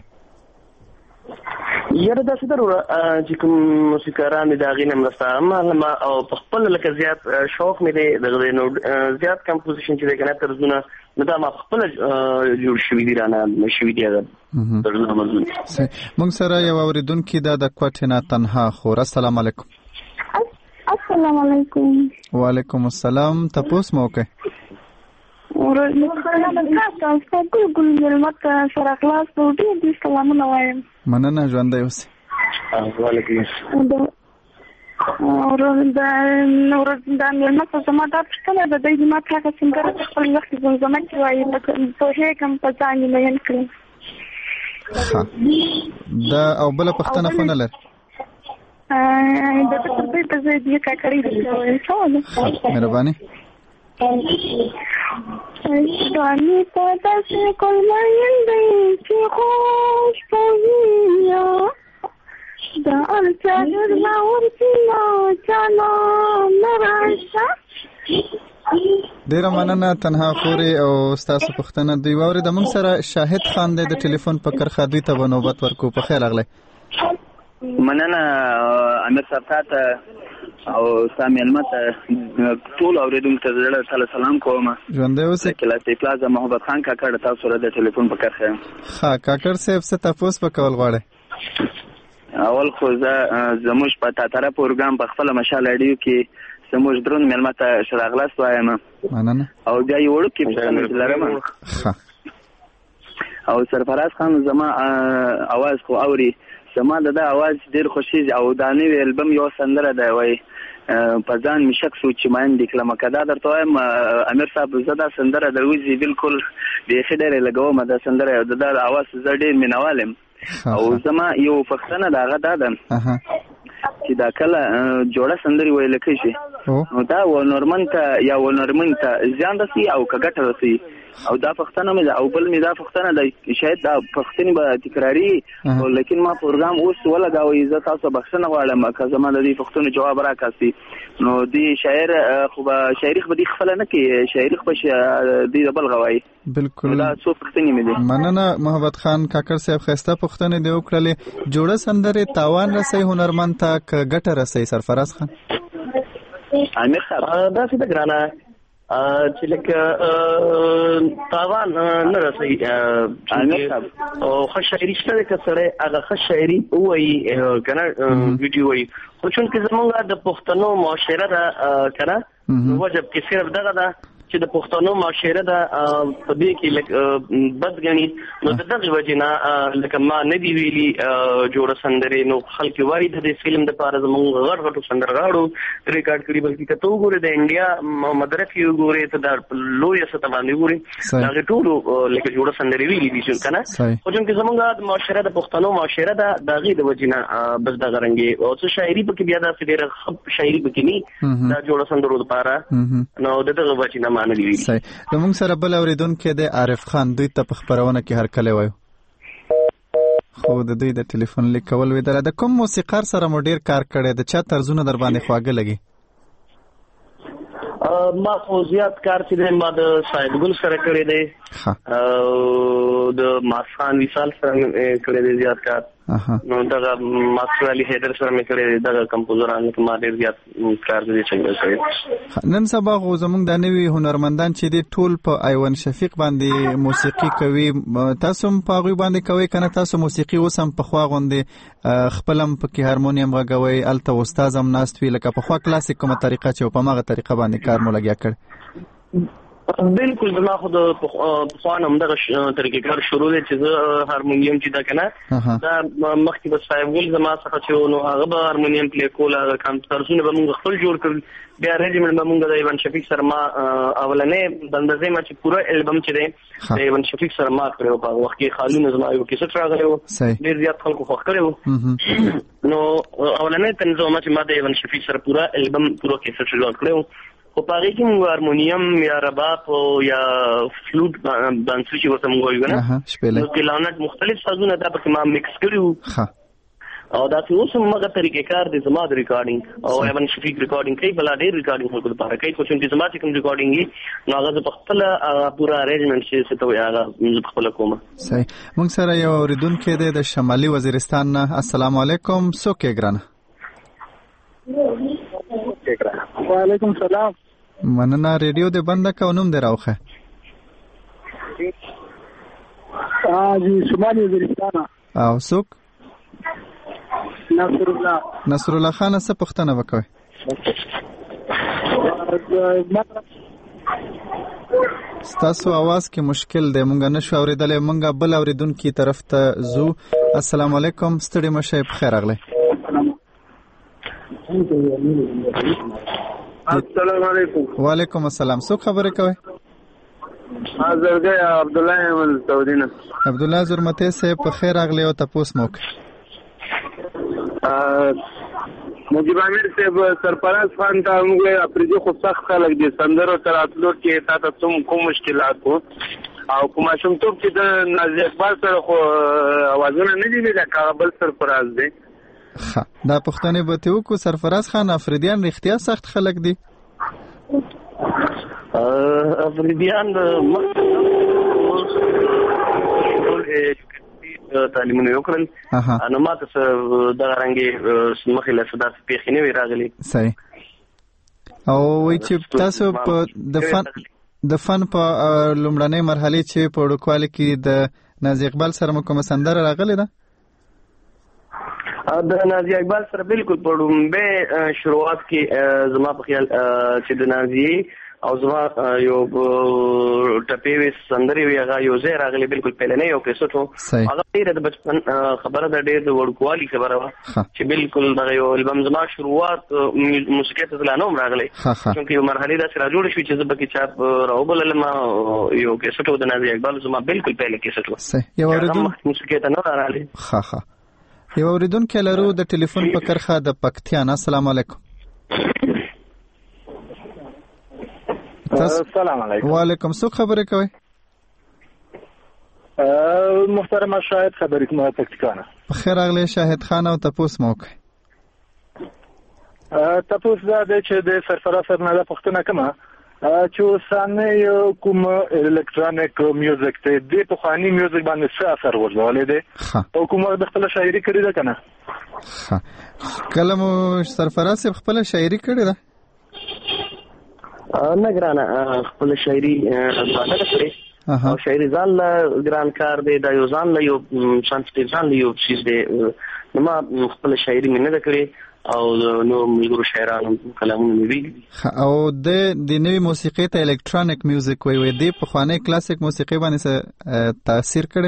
یاره دا څه ضروره چې کوم موسیقاران دا غینه مرسته ما او په خپل لکه زیات شوق مې دی دغه نو زیات کمپوزیشن چې دغه ترجمه نو دا ما خپل جوړ شوی دی رانه شوی دی ترجمه مضمون موږ سره یو اوریدونکو دا د کوټینا تنها خور السلام علیکم السلام علیکم وعلیکم السلام تاسو مو کې مننه ژوندی اوسئ وعلیکم دا مېلمه ته زما دا پوښتنه ده دی ما ته هغه سندره په خپل وخت کې زمزمه کې وایي پوهېږم په ځان یې مین کړم دا او بله پوښتنه خو نه لري د تربیې په ځای دې کاکړي مهرباني دانی پتا سے کل مایندی چی خوش پوزیا دا ارچاگر نا ورچینا چانا مراشا ډیره مننه تنها خوري او ستاسو پښتنه دی ووري د موږ سره شاهد خان د ټلیفون په کرخه دوی ته نوبت ورکو په خیر اغله مننه امیر صاحب او سامعلمت ټول اوریدونکو ته زړه سلام کوم ژوندی اوسئ کلاسي پلازا محمد خان کاکړ تاسو سره د ټلیفون په کرخه ها کاکړ صاحب څه تاسو په کول غواړئ اول خو زموږ په تاتره پروګرام په خپل مشال اډیو کې زموږ درون ملمت شراغلاس وایم مننه او بیا یو وړو کې لرم او سرفراز خان زما आवाज خو اوري زما د आवाज ډیر خوشي او دا نوې البم یو سندره ده وای په ځان مشک سوچ مان د کلمه کدا درته وایم امیر صاحب زدا سندره دروځي بالکل د خډره لګوم دا سندره د आवाज زړه مینوالم او زما یو پښتنه داغه ده چې دا کله جوړه سندري ویل کېږي نو دا و نورمن ته یا و نورمن ته ځان دسي او کګټه دسي او دا پښتنه مې او بل مې دا پښتنه د شاید دا پښتني به تکراری لیکن ما پروګرام اوس ولګاوي زه تاسو بخښنه غواړم که زما د دې پښتنو جواب راکاسي نو دی شاعر خو به شاعري خو دې خپل نه کوي شاعري خو دې بل غوايي بالکل دا څو پښتني مې دي مننه محمد خان کاکړ صاحب خسته پښتنه دی وکړلې جوړه سندره تاوان رسي هنرمند ته ګټه رسي سرفراز خان امیر صاحب دا څه د ګرانه چې لکه تاوان نه رسي او ښه شاعري شته که سړی هغه ښه شاعري ووایي که نه ویډیو وایي خو چونکې زمونږ د پښتنو معاشره ده که نه وجب کې صرف دغه ده چې د پښتنو معاشره ده په دې کې لږ بد ګڼي نو د دغې وجې نه لکه ما نه دي ویلي جوړه سندرې نو خلک وایي د دې فلم دپاره زموږ غټ غټو سندرغاړو ریکارډ کړي بلکې که ته وګورې د انډیا مدرک یې وګورې ته دا لویه سطح باندې وګورې د هغې ټولو لکه جوړه سندرې ویلي دي که نه خو چونکې زموږ د معاشره د پښتنو معاشره ده د هغې د وجې نه بس دغه رنګې او څه شاعري پکې بیا داسې ډېره ښه شاعري پکې نه دا جوړه سندرو دپاره نو د دغه وجې نه صحیح زموږ سره بل اوریدونکی دی عارف خان دوی ته په خپرونه کې هرکلی وایو خو د دوی د ټلیفون لیک کول ویدله د کوم موسیقار سره مو ډیر کار کړی د چا طرزونه در باندې خواږه لګي ما خو زیات کار چې دی ما د سعید ګل سره کړی دی او د ماسخان وصال سره کړی دی زیات کار نو دغه ماسټر علي حیدر سره مې کړی دی دغه کمپوزران کې ما ډېر زیات کار دی څنګه کړی نن سبا خو زموږ د نوي هنرمندان چې دي ټول په ایوان شفیق باندې موسیقي کوي تاسو هم په هغوی باندې کوئ که نه تاسو موسیقي اوس هم پخوا غوندې خپل هم پکې هارمونیم غږوئ هلته استاذ هم ناست وي لکه پخوا کلاسیک کومه طریقه چې په هماغه طریقه باندې کار مو لګیا کړ بالکل زما خو د پخوا نه همدغه طریقې کار شروع دی چې زه هارمونیم چې ده که نه دا مخکې به صاحب ګل زما څخه چې نو هغه به هارمونیم پلې کول هغه طرزونه به مونږ خپل جوړ کړل بیا ریجمنټ به مونږ د ایوان شفیق سره ما اولنۍ د اندازې ما چې پوره البم چې دی د ایوان شفیق سره ما کړی و په هغه وخت کې خالونه زما یو کیسټ راغلی و ډېر زیات خلکو خوښ کړی و نو اولنۍ تنظیم چې ما د ایوان شفیق سره پوره البم پوره کیسټ جوړ کړی و خو په هغې کې مونږ هارمونیم یا رباب یا فلوټ بانسو چې ورته مونږ وایو که نه نو کلانټ مختلف سازونه دا پکې ما مکس کړي وو او داسې اوس هم هغه طریقې کار دی زما د ریکارډینګ او ایوان شفیق ریکارډینګ کوي بلا ډېر ریکارډینګ خلکو دپاره کوي خو چونکې زما چې کوم ریکارډینګ وي نو هغه زه په خپله پوره ارینجمنټ چې څه ته وایي هغه زه په خپله کوم صحیح موږ سره یو اورېدونکی دی د شمالي وزیرستان نه السلام علیکم څوک یې ګرانه وعلیکم سلام مننه ریډیو دې بنده که نوم دې راوښه جی شمالي وزیرستان او څوک نصر الله خان څه پوښتنه وکوي ستاسو आवाज کې مشکل دی مونږ نشو اوریدلی مونږ بل اوریدونکي طرف ته ځو السلام علیکم ستړي مشه په خیر راغلی السلام علیکم وعلیکم السلام څوک خبرې کوي زرګی عبد الله احمد سعودینه عبد الله زرمته صاحب په خیر راغلی او تاسو موک مجيب امیر صاحب سرپرست خان ته موږ اپریدي خو سخت خلک دي سندرو تر اتلو کې تاسو کوم مشکلات وو او کومه شوم ته چې د نازي اقبال سره خو اوازونه نه دي دا کابل سرپرست دي دا پښتنې به ته وکړو سرفراز خان افریدیان رښتیا سخت خلک دي افریدیان تعلیمونه یو کړل نو ما ته دغه رنګې مخې له څه داسې پېښې نه وې راغلي صحیح او وایي چې تاسو په د فن په لومړنۍ مرحلې چې په وړوکوالي کې د نازي اقبال سره مو کومه سندره راغلې ده د نازي اقبال سره بالکل په لومبه شروعات کې زما په خیال چې د نازي او زما یو ټپې وې سندرې وې هغه یو ځای راغلی بالکل پهلنی یو کیسټ و هغه ډېره د بچپن خبره ده ډېر د وړوکوالي خبره وه چې بالکل دغه یو البم زما شروعات موسیقۍ ته لا نه هم راغلی چونکې یو مرحلې داسې راجوړه شوې چې زه پکې چاپ راوبللم یو کیسټ و د نازي اقبال زما بالکل پهله کیسټ و هغه موسیقۍ ته نه راغلی یو اوریدونکی لرو د ټلیفون په کرښه د پکتیا نه السلام علیکم السلام علیکم وعلیکم څوک خبرې کوي محترم شاهد خبرې کومه پکتیکانه بخیر راغلی شاهد خان او تپوس مو وکړئ. تپوس دا دی چې د سرفراز صاحب نه پوښتنه کومه چې اوسنی کوم الکترونیک میوزیک ته د پخواني میوزیک باندې څه اثر ورغلی دی او کوم د خپل شاعري کړې ده کنه؟ کله مو سرفراز صاحب خپل شاعري کړې ده؟ نه ګرانه خپل شاعري باندې کړې او شاعري ځان له ګران کار دی دا یو ځان له یو سنسټیو ځان له یو چیز دی نو ما خپل شاعري مې نه کړې او نو ملګرو شاعرانو کلامونه مې ویلي او د نوې موسیقۍ ته الکترونیک میوزیک وایي د پخوانۍ کلاسیک موسیقۍ باندې څه تاثیر کړی؟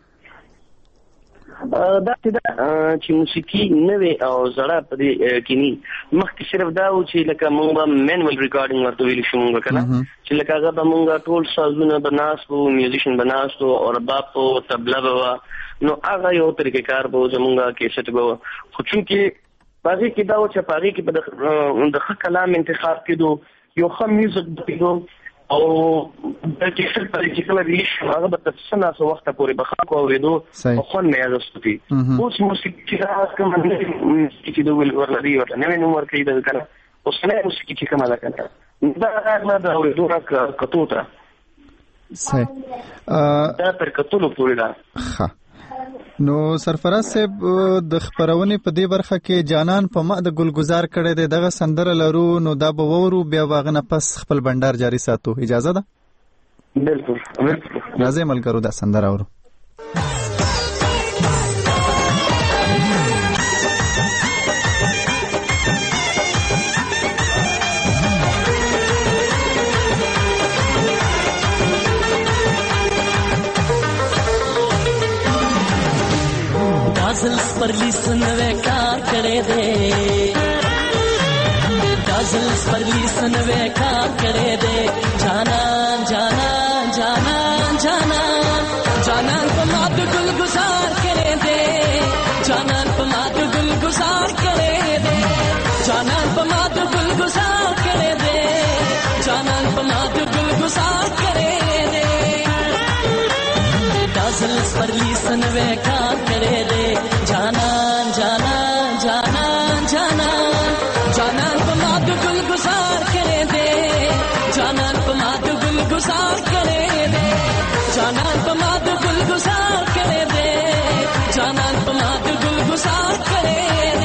دا چې موسیقي نوې او زړه په دې کې نه مخکې صرف دا و چې لکه موږ به مینوال ریکارډینګ ورته ویل شو موږ کنه چې لکه هغه به موږ ټول سازونه بناستو میوزیشن بناستو او رباب او طبله به نو هغه یو طریقې کار به زموږ کیسټ به خو چونکې باغی کې دا و چې باغی کې په د ښه کلام انتخاب کېدو یو ښه میوزیک کېدو او د کیسټ په کې کله ریلیز هغه به تاسو نه څو وخت پورې به خلکو اورېدو او خو نه یادستي اوس موسیقي چې کوم چې دوی ورلري ورته نوې نمبر کې دا کنه اوس نه موسیقي چې کومه ده کنه دا هغه د اورېدو را کتو ته صحیح دا تر کتلو پورې ده. نو سرفراز صاحب د خبرونې په دې برخه کې جانان په ما د ګلګزار کړی دی دغه سندره لرو نو دا به وورو بیا واغه نه پس خپل بندر جاری ساتو اجازه ده؟ بالکل راځي ملګرو دا سندره اورو. دازل سپرلی سنوے کار کرے دے دازل سپرلی سنوے کار کرے دے جانان جانان جانان جانان جانان پماد گل گزار کرے دے جانان پماد گل گزار کرے دے جانان پماد گل گزار کرے دے جانان پماد گل گزار کرے دے دازل سپرلی سنوے کار کرے دے جانان جانان جانان جانان جانان پماد گل گزار کرے دے جانان پماد گل گزار کرے دے جانان پماد گل گزار کرے دے جانان پماد گل گزار کرے دے.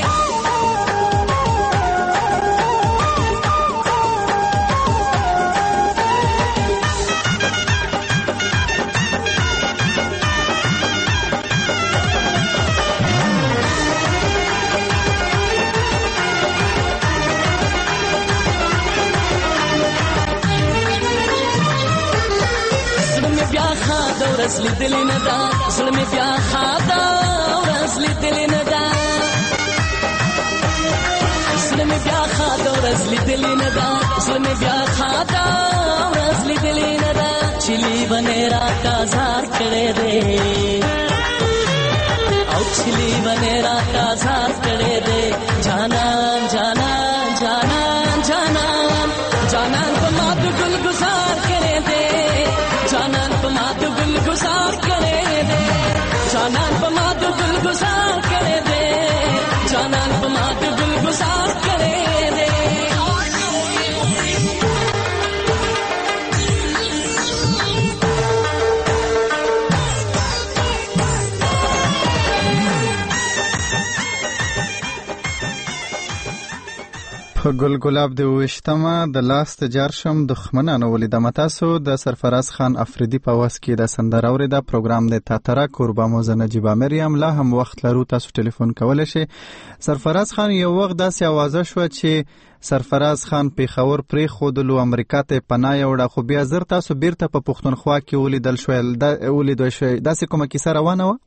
ورزلی دل نه دا زړه مې بیا خادا ورزلی دل نه دا زړه مې بیا خادا ورزلی دل نه دا زړه مې بیا خادا ورزلی دل نه دا چلی بنه راتا زار کړه دے او چلی بنه راتا زار کړه دے جانان جانان جانان جانان جانان په مات ګل گزار کړه دے جانان په مات گل گزار کرے دے جانان په مات گل گزار کرے دے جانان په مات گل گزار کرے دے. په ګل ګلاب د وشتمه د لاس تجار شم دښمنانو ولیدم تاسو د سرفراز خان افریدي په واس کې د سندر اورید پروګرام د تاترا قربا موزه نجیب مریم لا هم وخت لرو تاسو ټلیفون کولای شئ. سرفراز خان یو وخت داسې आवाज شو چې سرفراز خان پیښور پرې خودلو امریکا ته پناه یوړه خو بیا زر تاسو بیرته په پښتونخوا کې ولیدل شوې ولیدو شوې داسې کومه کیسه روانه و؟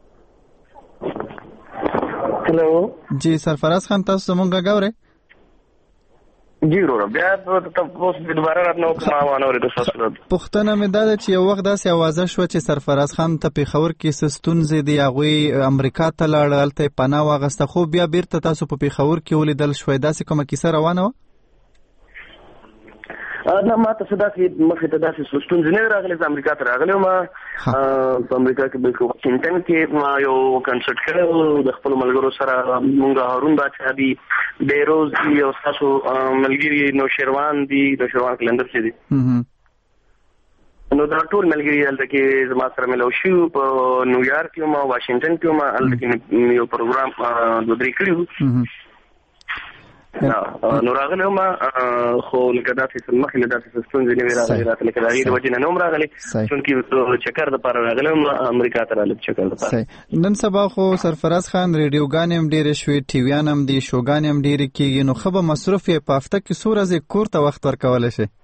هلو جی سرفراز خان تاسو زمونږ غاوري جی ورو بیا تاسو دوباره راتنو کومه وانه ورته تاسو پښتنه مې دا چې یو وخت داسې आवाज شو چې سرفراز خان ته پیښور کې سستونزې دی هغه امریکا ته لاړل ته پناه واغسته خو بیا بیرته تاسو په پیښور کې ولیدل شوې داسې کومه کیسه روانه و؟ نه ما ته صدا کې مخه ته داسې سستون نه راغلی د امریکا ته راغلی ما په امریکا کې بالکل واشنگټن کې ما یو کنسرت کړو د خپل ملګرو سره مونږ هارون بادشاہ دی بیروز دی او تاسو ملګری نو شیروان دی د شیروان کلندر څه دی نو دا ټول ملګری دلته کې زما سره ملو شو په نیویارک کې ما واشنگټن کې ما الته یو پروګرام د درې کړو نو راغلی ما خو لکه داسې مخکې له داسې ستونزې نه وې راغلې راته لکه د هغې د وجې نه هم راغلی چونکې چکر دپاره راغلی ما امریکا ته رالم چکر دپاره نن سبا خو سرفراز خان ریډیوګانې هم ډېرې شوې ټیویان هم دي شوګانې هم ډېرې کېږي نو ښه به مصروف یې په هفته کې څو ورځې کور ته وخت ورکولی شي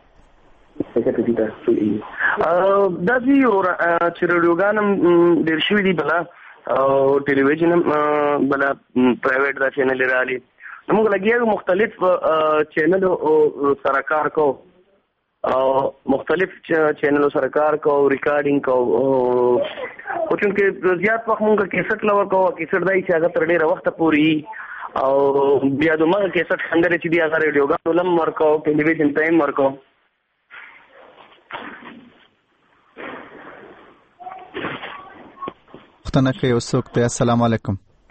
دا دي چې ریډیوګان هم ډېر شوي دي بله او ټلویزیون هم بله پرایویټ دا چینلې رالي نو موږ لګیا یو مختلف چینلو سره کار کوو او مختلف چینلو سره کار کوو ریکارډینګ کوو خو چونکې زیات وخت موږ کیسټ لور کوو کیسټ دی چې هغه تر ډېره وخته پورې او بیا دومره کیسټ سندرې چې دي هغه ریډیوګانو لم ورکوو ټلویزیون ته هم ورکوو پوښتنه کوي یو څوک دی السلام علیکم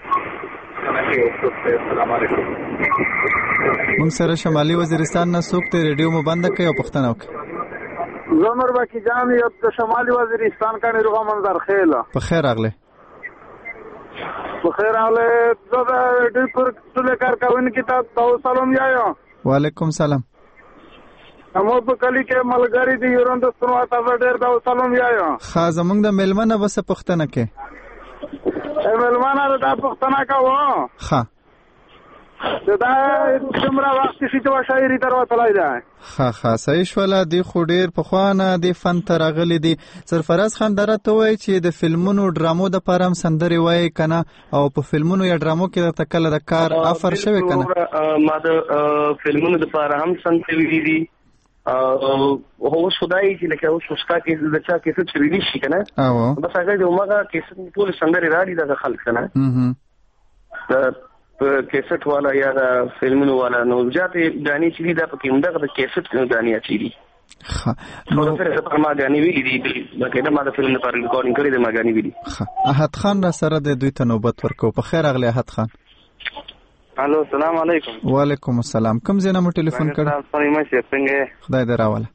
موږ سره شمالي وزیرستان نه څوک دی ریډیو مو بنده کوي او پوښتنه وکړي زمر باقی جان یو د شمالي وزیرستان کا نیروغه منظر خیل په خیر راغله په خیر راغله زه د ډېر پر ټول کار کوونکی ته سلام یایم وعلیکم سلام همو په کلی کې ملګری دی یورند ستنو تاسو ډېر دا سلام یایم خا زمونږ د ملمنه بس پوښتنه کوي ملمنه دا پوښتنه کوو خا دا څومره وخت چې وا شاعري تر وتلای ده خا صحیح شوله دی خو ډیر په خوانه دی فن ترغلی دی سرفراز خان درته وای چې د فلمونو ډرامو د پارم سندري وای کنه او په فلمونو یا ډرامو کې د تکل د کار افر شوی کنه ما د فلمونو د پارم سندري دي هو خدای چې لکه اوس وستا کې د چا کې څه ریلیز شي کنه بس هغه د عمره کې ټول سندري راځي د خلک کنه په کیسټ والا یا د فلمونو والا نو ځاتې دانی چې دا په کې موږ د کیسټ دانی اچي دي نو سره په ما غاني وی دي لکه دا ما د فلم لپاره ریکارډینګ کړی دی ما غاني وی دي احد خان را سره د دوی ته نوبت ورکو په خیر اغلی احد خان الو السلام علیکم وعلیکم السلام کوم ځای نه مو ټلیفون کړ خدای دې راوله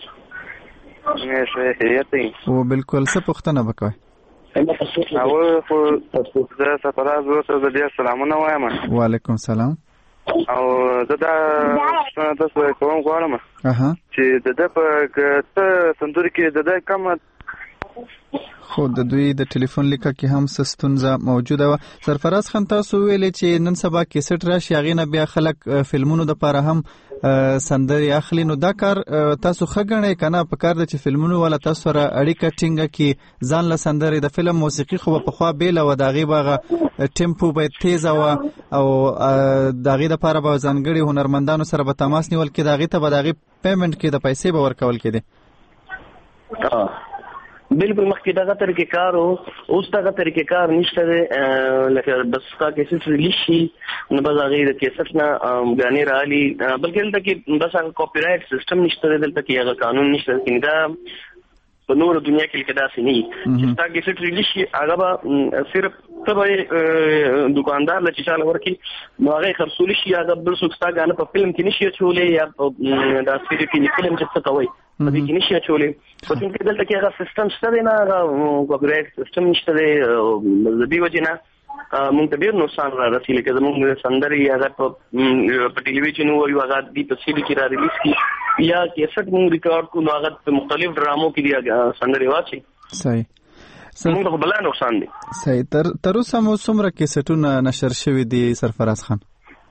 مې خیریت دی او بالکل څه پوښتنه وکړئ اول خو زه سفراز ورته د دې سلامونه وایم وعلیکم السلام او زه دا تاسو کوم غواړم چې د په سندوري کې د کم خو د دوی د ټلیفون لیکه کې هم ستونزه موجوده و سرفراز خان تاسو ویلې چې نن سبا کیسټ راشي هغې نه بیا خلک فلمونو دپاره هم سندرې اخلي نو دا کار تاسو ښه ګڼئ که نه په کار ده چې فلمونو والا تاسو سره اړیکه ټینګه کړي ځان له سندرې د فلم موسیقي خو به پخوا بیله وه د هغې به هغه ټیمپو باید تیزه وه او د هغې دپاره به ځانګړي هنرمندانو سره به تماس نیول کېده هغې ته به د هغې پیمنټ کې د پیسې به ورکول کېدې بالکل مخکې دغه طریقې کار اوس دغه طریقې کار نشته دی لکه بس کا کیسټ ریلیز شي نو بس هغې د کیسټ نه ګانې راغلي بلکې دلته کې بس هغه کاپي رایټ سیسټم نشته دی دلته کې هغه قانون نشته دی دا په نورو دنیا کې لکه داسې نه وي چې ستا کیسټ ریلیز شي هغه به صرف ته به دوکاندار له چې چاله ورکړي نو هغه خرڅولی شي هغه بل څوک ستا ګانه په فلم کې نشي اچولی یا دا سپیډ فلم چې څه ته وایي په دې کې نشي اچولی خو چې دلته کې هغه سیسټم شته دی نه هغه کاپي رایټ سیسټم نشته دی د دې وجې نه موږ ته ډېر نقصان را رسي لکه زموږ سندرې هغه په ټلویزیون وایو هغه دې په سیډي کې را ریلیز کړي یا کیسټ موږ ریکارډ کړو نو هغه په مختلف ډرامو کې دي سندرې واچي صحیح موږ ته بلا نقصان دی صحیح تر اوسه مو څومره کیسټونه نشر شوي دي سرفراز خان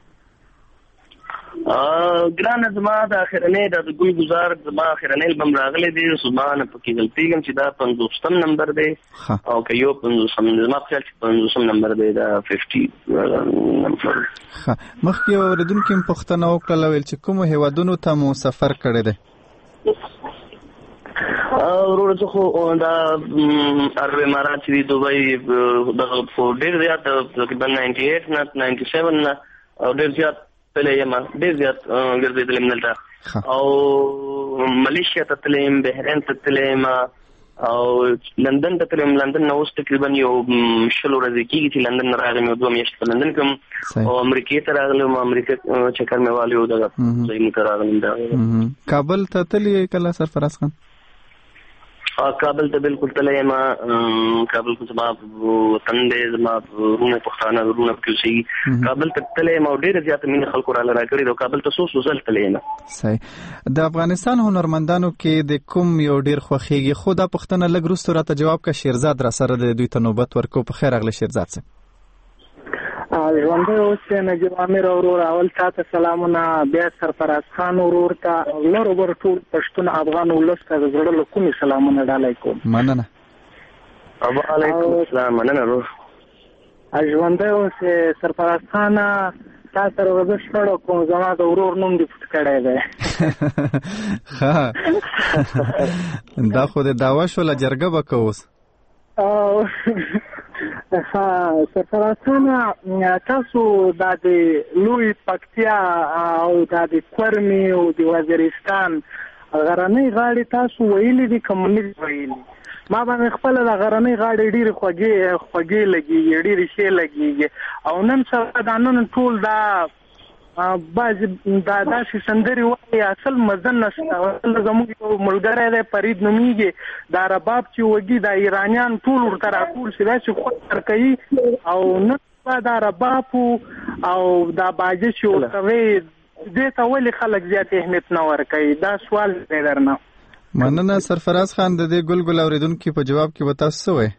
ګرانه زما د اخرنۍ د ګل گزار زما اخرنۍ البم راغلی دی زما نه پکې غلطېږم چې دا 50 نمبر دی او که یو 50 زما په خیال چې 50 نمبر دی دا 50 نمبر مخکې اورېدونکي هم پوښتنه وکړله ویل چې کومو هیوادونو ته مو سفر کړی دی وروره زه خو دا عرب امارات چې دی دوبۍ دغه ډېر زیات تقریبا 98 نه 97 نه او ډېر زیات تللی یم ډېر زیات ګرځېدلی یم دلته او ملیشیا ته تللی یم بحرین ته تللی یم او لندن ته تللی یم لندن نه اوس تقریبا یو 20 ورځې کېږي چې لندن نه راغلم یو 2 میاشتې په لندن کې او امریکې ته راغلم امریکا چکر مې والی و دغه ځایونو ته راغلم کابل ته تللی کله سرفراز خان کابل ته بالکل تللی یم کابل کې زما وطن دی زما وروڼه پښتانه وروڼه پکې اوسېږي کابل ته تللی یم او ډېره زیاته مینه خلکو راله راکړې ده کابل ته څو ځل تللی یم صحیح د افغانستان هنرمندانو کې د کوم یو ډېر خوښېږي خو دا پوښتنه لږ وروسته راته جواب که شیرزاد را سره د دوی ته نوبت ورکو په خیر راغلی شیرزاد صاحب ژوندی اوسې نجیب امیر ورور اول تاته سلامونه بیا سرفراز خان ورور ته لرو بر ټول پښتون افغان ولس ته د زړه له کومې سلامونه ډالۍ کوم مننه وعلیکم السلام مننه ورور ژوندی اوسې سرفراز خان تا سره زه شخړه کوم زما د ورور نوم دې پټ کړی دی دا خو د دعوا شوله جرګه به که اوس سرفراز خان تاسو د لوی پکتیا او د کورمي او د وزیرستان غرنۍ غاړې تاسو ویلي دي که مونږ ویلي ما باندې خپل د غرنۍ غاړې ډېرې خوږې لګېږي ډېرې ښې لګېږي او نن سبا دا نن ټول دا بعضې داسې سندرې وایي اصل مزه نشته زموږ یو ملګری دی فرید نومیږي دا رباب چې وږي دا ایرانیان ټول ورته راټول شي داسې خوند ورکوي او نن سبا دا رباب او دا باجه چې ورته وایي دې ته ولې خلک زیات اهمیت نه ورکوي دا سوال دی درنه مننه سرفراز خان د دې ګلګل اورېدونکي په جواب کې به تاسو څه وایي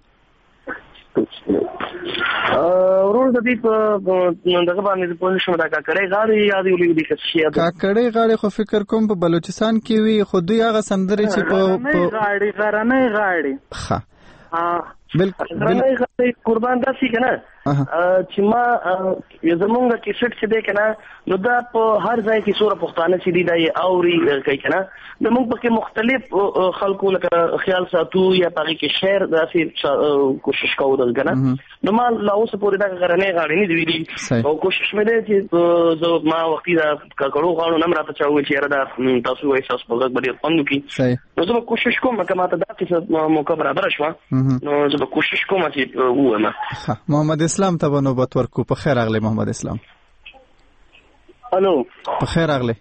ورور د دې په دغه باندې په نشم دا کاکړې غاړې یادې ولې دي کاکړې غاړې خو فکر کوم په بلوچستان کې وي خو دوی هغه سندرې چې په غرنۍ غاړې ښه بالکل قربان داسې کنه چې ما زمونږ کیسټ چې دی کنه نو دا په هر ځای کې سوره پښتانه چې دی دا یې اوري کوي کنه زمونږ پکې مختلف خلکو لکه خیال ساتو یا پکې کې شعر داسې کوشش کوو دلته کنه نو ما لا اوس پورې دا غرنۍ غاړې نه دی ویلي او کوشش مې دی چې زه ما وختي دا کړو غاړو نم راته چاوي چې را دا تاسو وایي تاسو په غږ باندې خوند کی نو زه کوشش کوم چې ما ته داسې موقع برابر شوه نو زه کوشش کوم چې وایم محمد اسلام ته نوبت ورکو په خیر راغلی محمد اسلام الو په خیر راغلی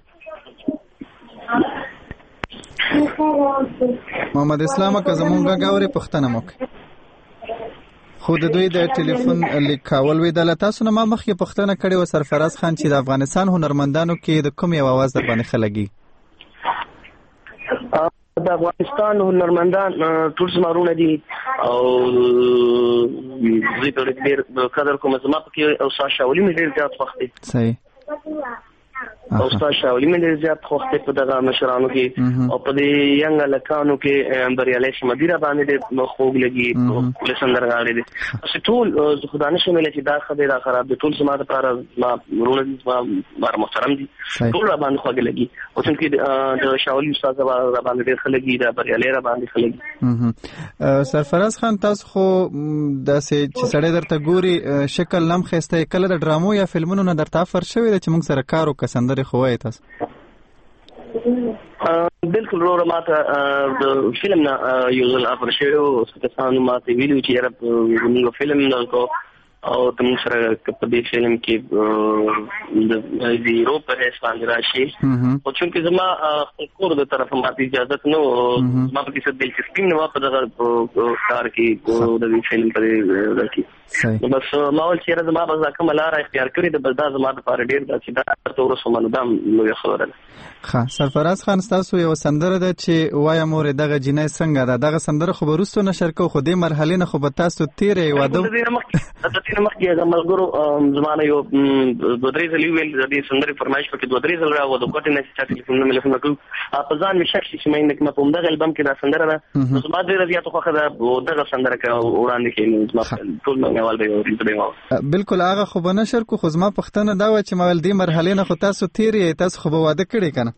محمد اسلام که زمونږ غاوري پښتنه موک خو د دوی د ټلیفون لیکاول وی د تاسو نه ما مخکې پښتنه کړي و سرفراز خان چې د افغانستان هنرمندانو کې د کوم یو आवाज در باندې خلګي د افغانستان هنرمندان ټول زمارونه دي او زه په ډېر قدر کوم زما پکې او شاولي مې ډېر زیات وخت دی صحیح او شاولي مې ډېر زیات وخت په دغه مشرانو کې او په دې ینګ لکانو کې بریالي شمدیره باندې ډېر خوږ لګي له سندرغاړي دي چې ټول خدانه شمل چې دا خبره خراب دي ټول زما لپاره ما ورونه دي ما محترم دي ټول را باندې خوږ لګي او څنګه د شاولي استاد را باندې ډېر خلګي دا بریالي را باندې خلګي سرفراز خان تاسو خو داسې چې سړی درته ګوري شکل نم خسته کله د ډرامو یا فلمونو نه درته افر شوی چې موږ سره کار وکړو سندرې خو وایي تاسو بالکل ورور ماته د فلم نه یو ځل افر شوی او څه ماته ویلو چې یاره موږ فلم نه کو او تم سره په دې فلم کې د هیرو په هیڅ باندې راشي او چې زما کور د طرفه ماته اجازه نو ما په دې څه دلچسپي نه و په دغه کار کې د دې فلم په کې بس ما ول چې زما به ځکه ملاره اختیار کړی د بلدا زما د پاره ډیر د چې دا تور سمون دام نو یو خبره ښه سرفراز خان تاسو یو سندره ده چې وای مور دغه جنې څنګه ده دغه سندره خو ورستو نشر کو خو دې مرحله نه خو به تاسو تیرې واده د دې مخکې د ملګرو زمانه یو دوه درې ځلې ویل د دې سندره فرمایش پکې دوه درې ځله راو د کوټې نه چې ټلیفون نه ملفون کړو په ځان مې شک چې مې نه کوم په دغه البم کې دا سندره ده نو زما ډېر زیات خو خدای دغه سندره کې وړاندې کې ټول بالکل هغه خو به نشر کو خو زما پښتنه دا و چې ما ول دې مرحله نه خو تاسو تیرې تاسو خو به واده کړی کنه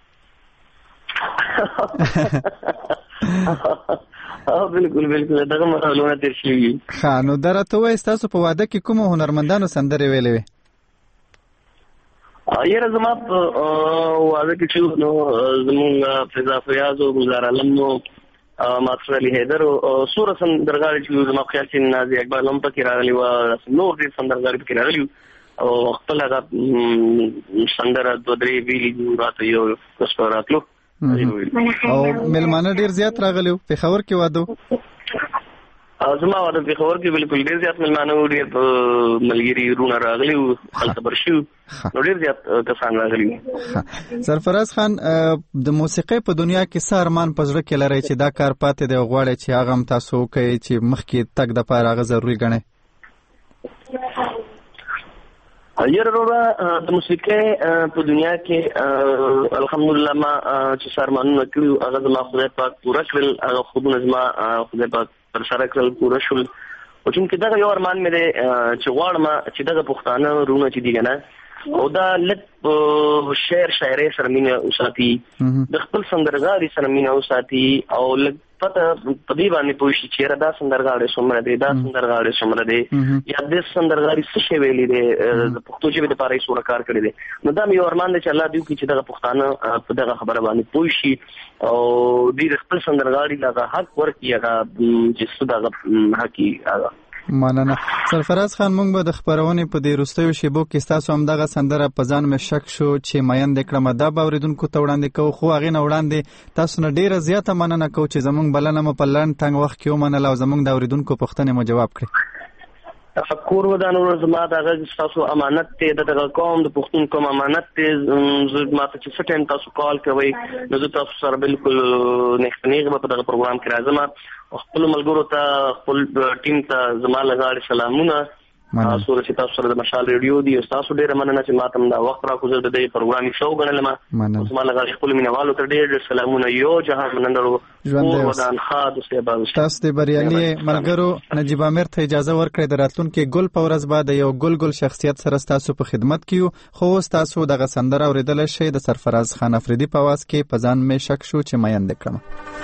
بالکل دغه مرحله تیر شي ښه نو درته وای تاسو په واده کې کوم هنرمندانو سندرې ویلې وي یاره زما په واده کې چې نو زمونږ فضا فیاض او گلزار عالم نو ماسر علي حیدر او سوره سندرغاړي چې زما خیال چې نازي اقبال هم پکې راغلی و نور ډېر سندرغاړي پکې راغلي او خپل هغه سندره دوه درې ویلي راته یو څه راتلو او ملمانه ډېر زیات راغلي پېښور کې واده زما واده پېښور کې بالکل ډېر زیات ملمانه و ډېر ملګري رونه راغلي و هلته برشي نو ډېر زیات کسان راغلي سرفراز خان د موسیقۍ په دنیا کې څه ارمان په زړه کې لرئ چې دا کار پاتې دی او غواړئ چې هغه هم تاسو وکړئ چې مخکې تګ دپاره هغه ضروري ګڼئ یاره وروره د موسیقۍ په دنیا کې الحمدلله ما چې څه ارمانونه کړي هغه زما خدای پاک پوره کړل هغه خوبونه زما خدای پاک پر سره کړل پوره شول او چونکې دغه یو ارمان مې دی چې غواړم چې دغه پښتانه وروڼه چې دي که نه او دا لږ شعر شاعرۍ سره مینه وساتي د خپل سندرغاړي سره مینه وساتي او لږ پته په دې باندې پوه شي چې یاره دا سندرغاړی څومره دی دا سندرغاړی څومره دی یا دې سندرغاړي څه شی ویلی دی د پښتو ژبې دپاره یې څومره کار کړی دی نو دا مې یو ارمان دی چې الله دې وکړي چې دغه پښتانه په دغه خبره باندې پوه شي او دوی د خپل سندرغاړي دغه حق ورکړي هغه چې څه دغه حق یې هغه مننه. سرفراز خان مونږ به د خبرونې په دې وروستیو شیبو کې ستاسو همدغه سندره په ځان مې شک شو چې میندې کړم دا به اورېدونکو ته وړاندې کوو خو هغې نه وړاندې تاسو نه ډېره زیاته مننه کوو چې زموږ بلنه مو په لنډ تنګ وخت کې ومنله او زموږ د اورېدونکو پوښتنې مو جواب کړې. تفکر ودانو زما دغه تاسو امانت ته دغه قوم د پښتون کوم امانت ته زما ته چې څه ټایم تاسو کال کوي نو زه تاسو سره بالکل نېغه په دغه پروګرام کې راځم خپل ملګرو ته خپل ټیم ته زما لږه سلامونه سوره چې تاسو سره د مشال ریډیو دی تاسو ډېر مننه چې ماته دا وخت راکوزه د دې پروګرام شو غنلم زما لږه خپل مینوالو ته ډېر سلامونه یو جهان منندرو ودان خاد سیبا تاسو د بریالي ملګرو نجیب امیر ته اجازه ورکړئ د راتلونکي ګل په ورځ بعد یو ګل شخصیت سره تاسو په خدمت کې خو تاسو دغه سندره اوریدل شي د سرفراز خان افریدي په आवाज کې په ځان مې شک شو چې میند کړم.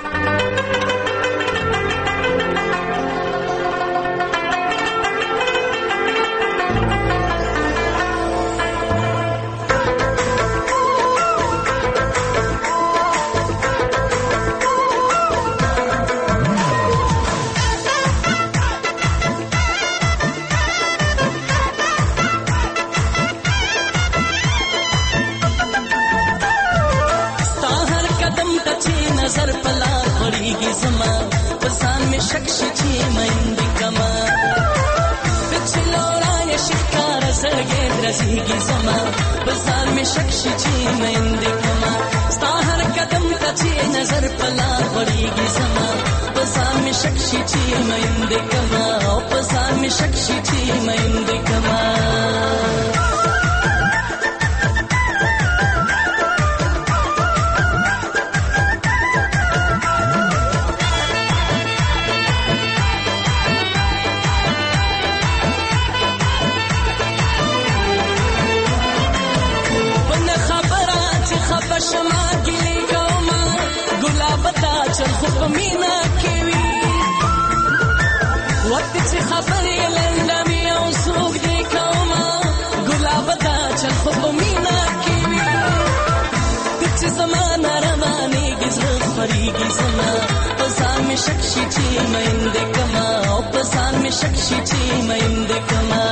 رسیږي زما بازار می شک شي چې مېند کما ستا هر قدم ته چې نظر پلا وړيږي زما بازار می شک شي چې مېند کما او بازار می شک شي چې مېند کما خو مینا کوي وخت چې خبرې لندمي او سوق دې کوما ګلاب دا چل خو مینا کوي چې زمانه رواني گزر فريږي زما پسان می شک شي چې مېند کما او پسان می شک شي چې مېند کما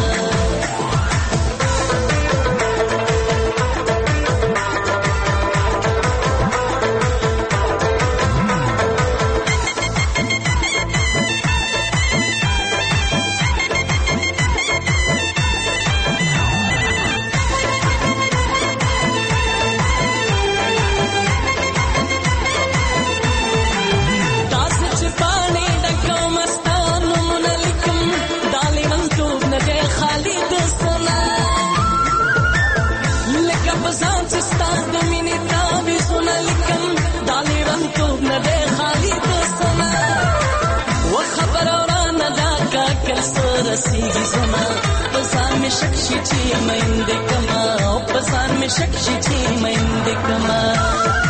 رسیږي زما پسان می شک شي چې مېند کما او پسان می شک شي چې مېند کما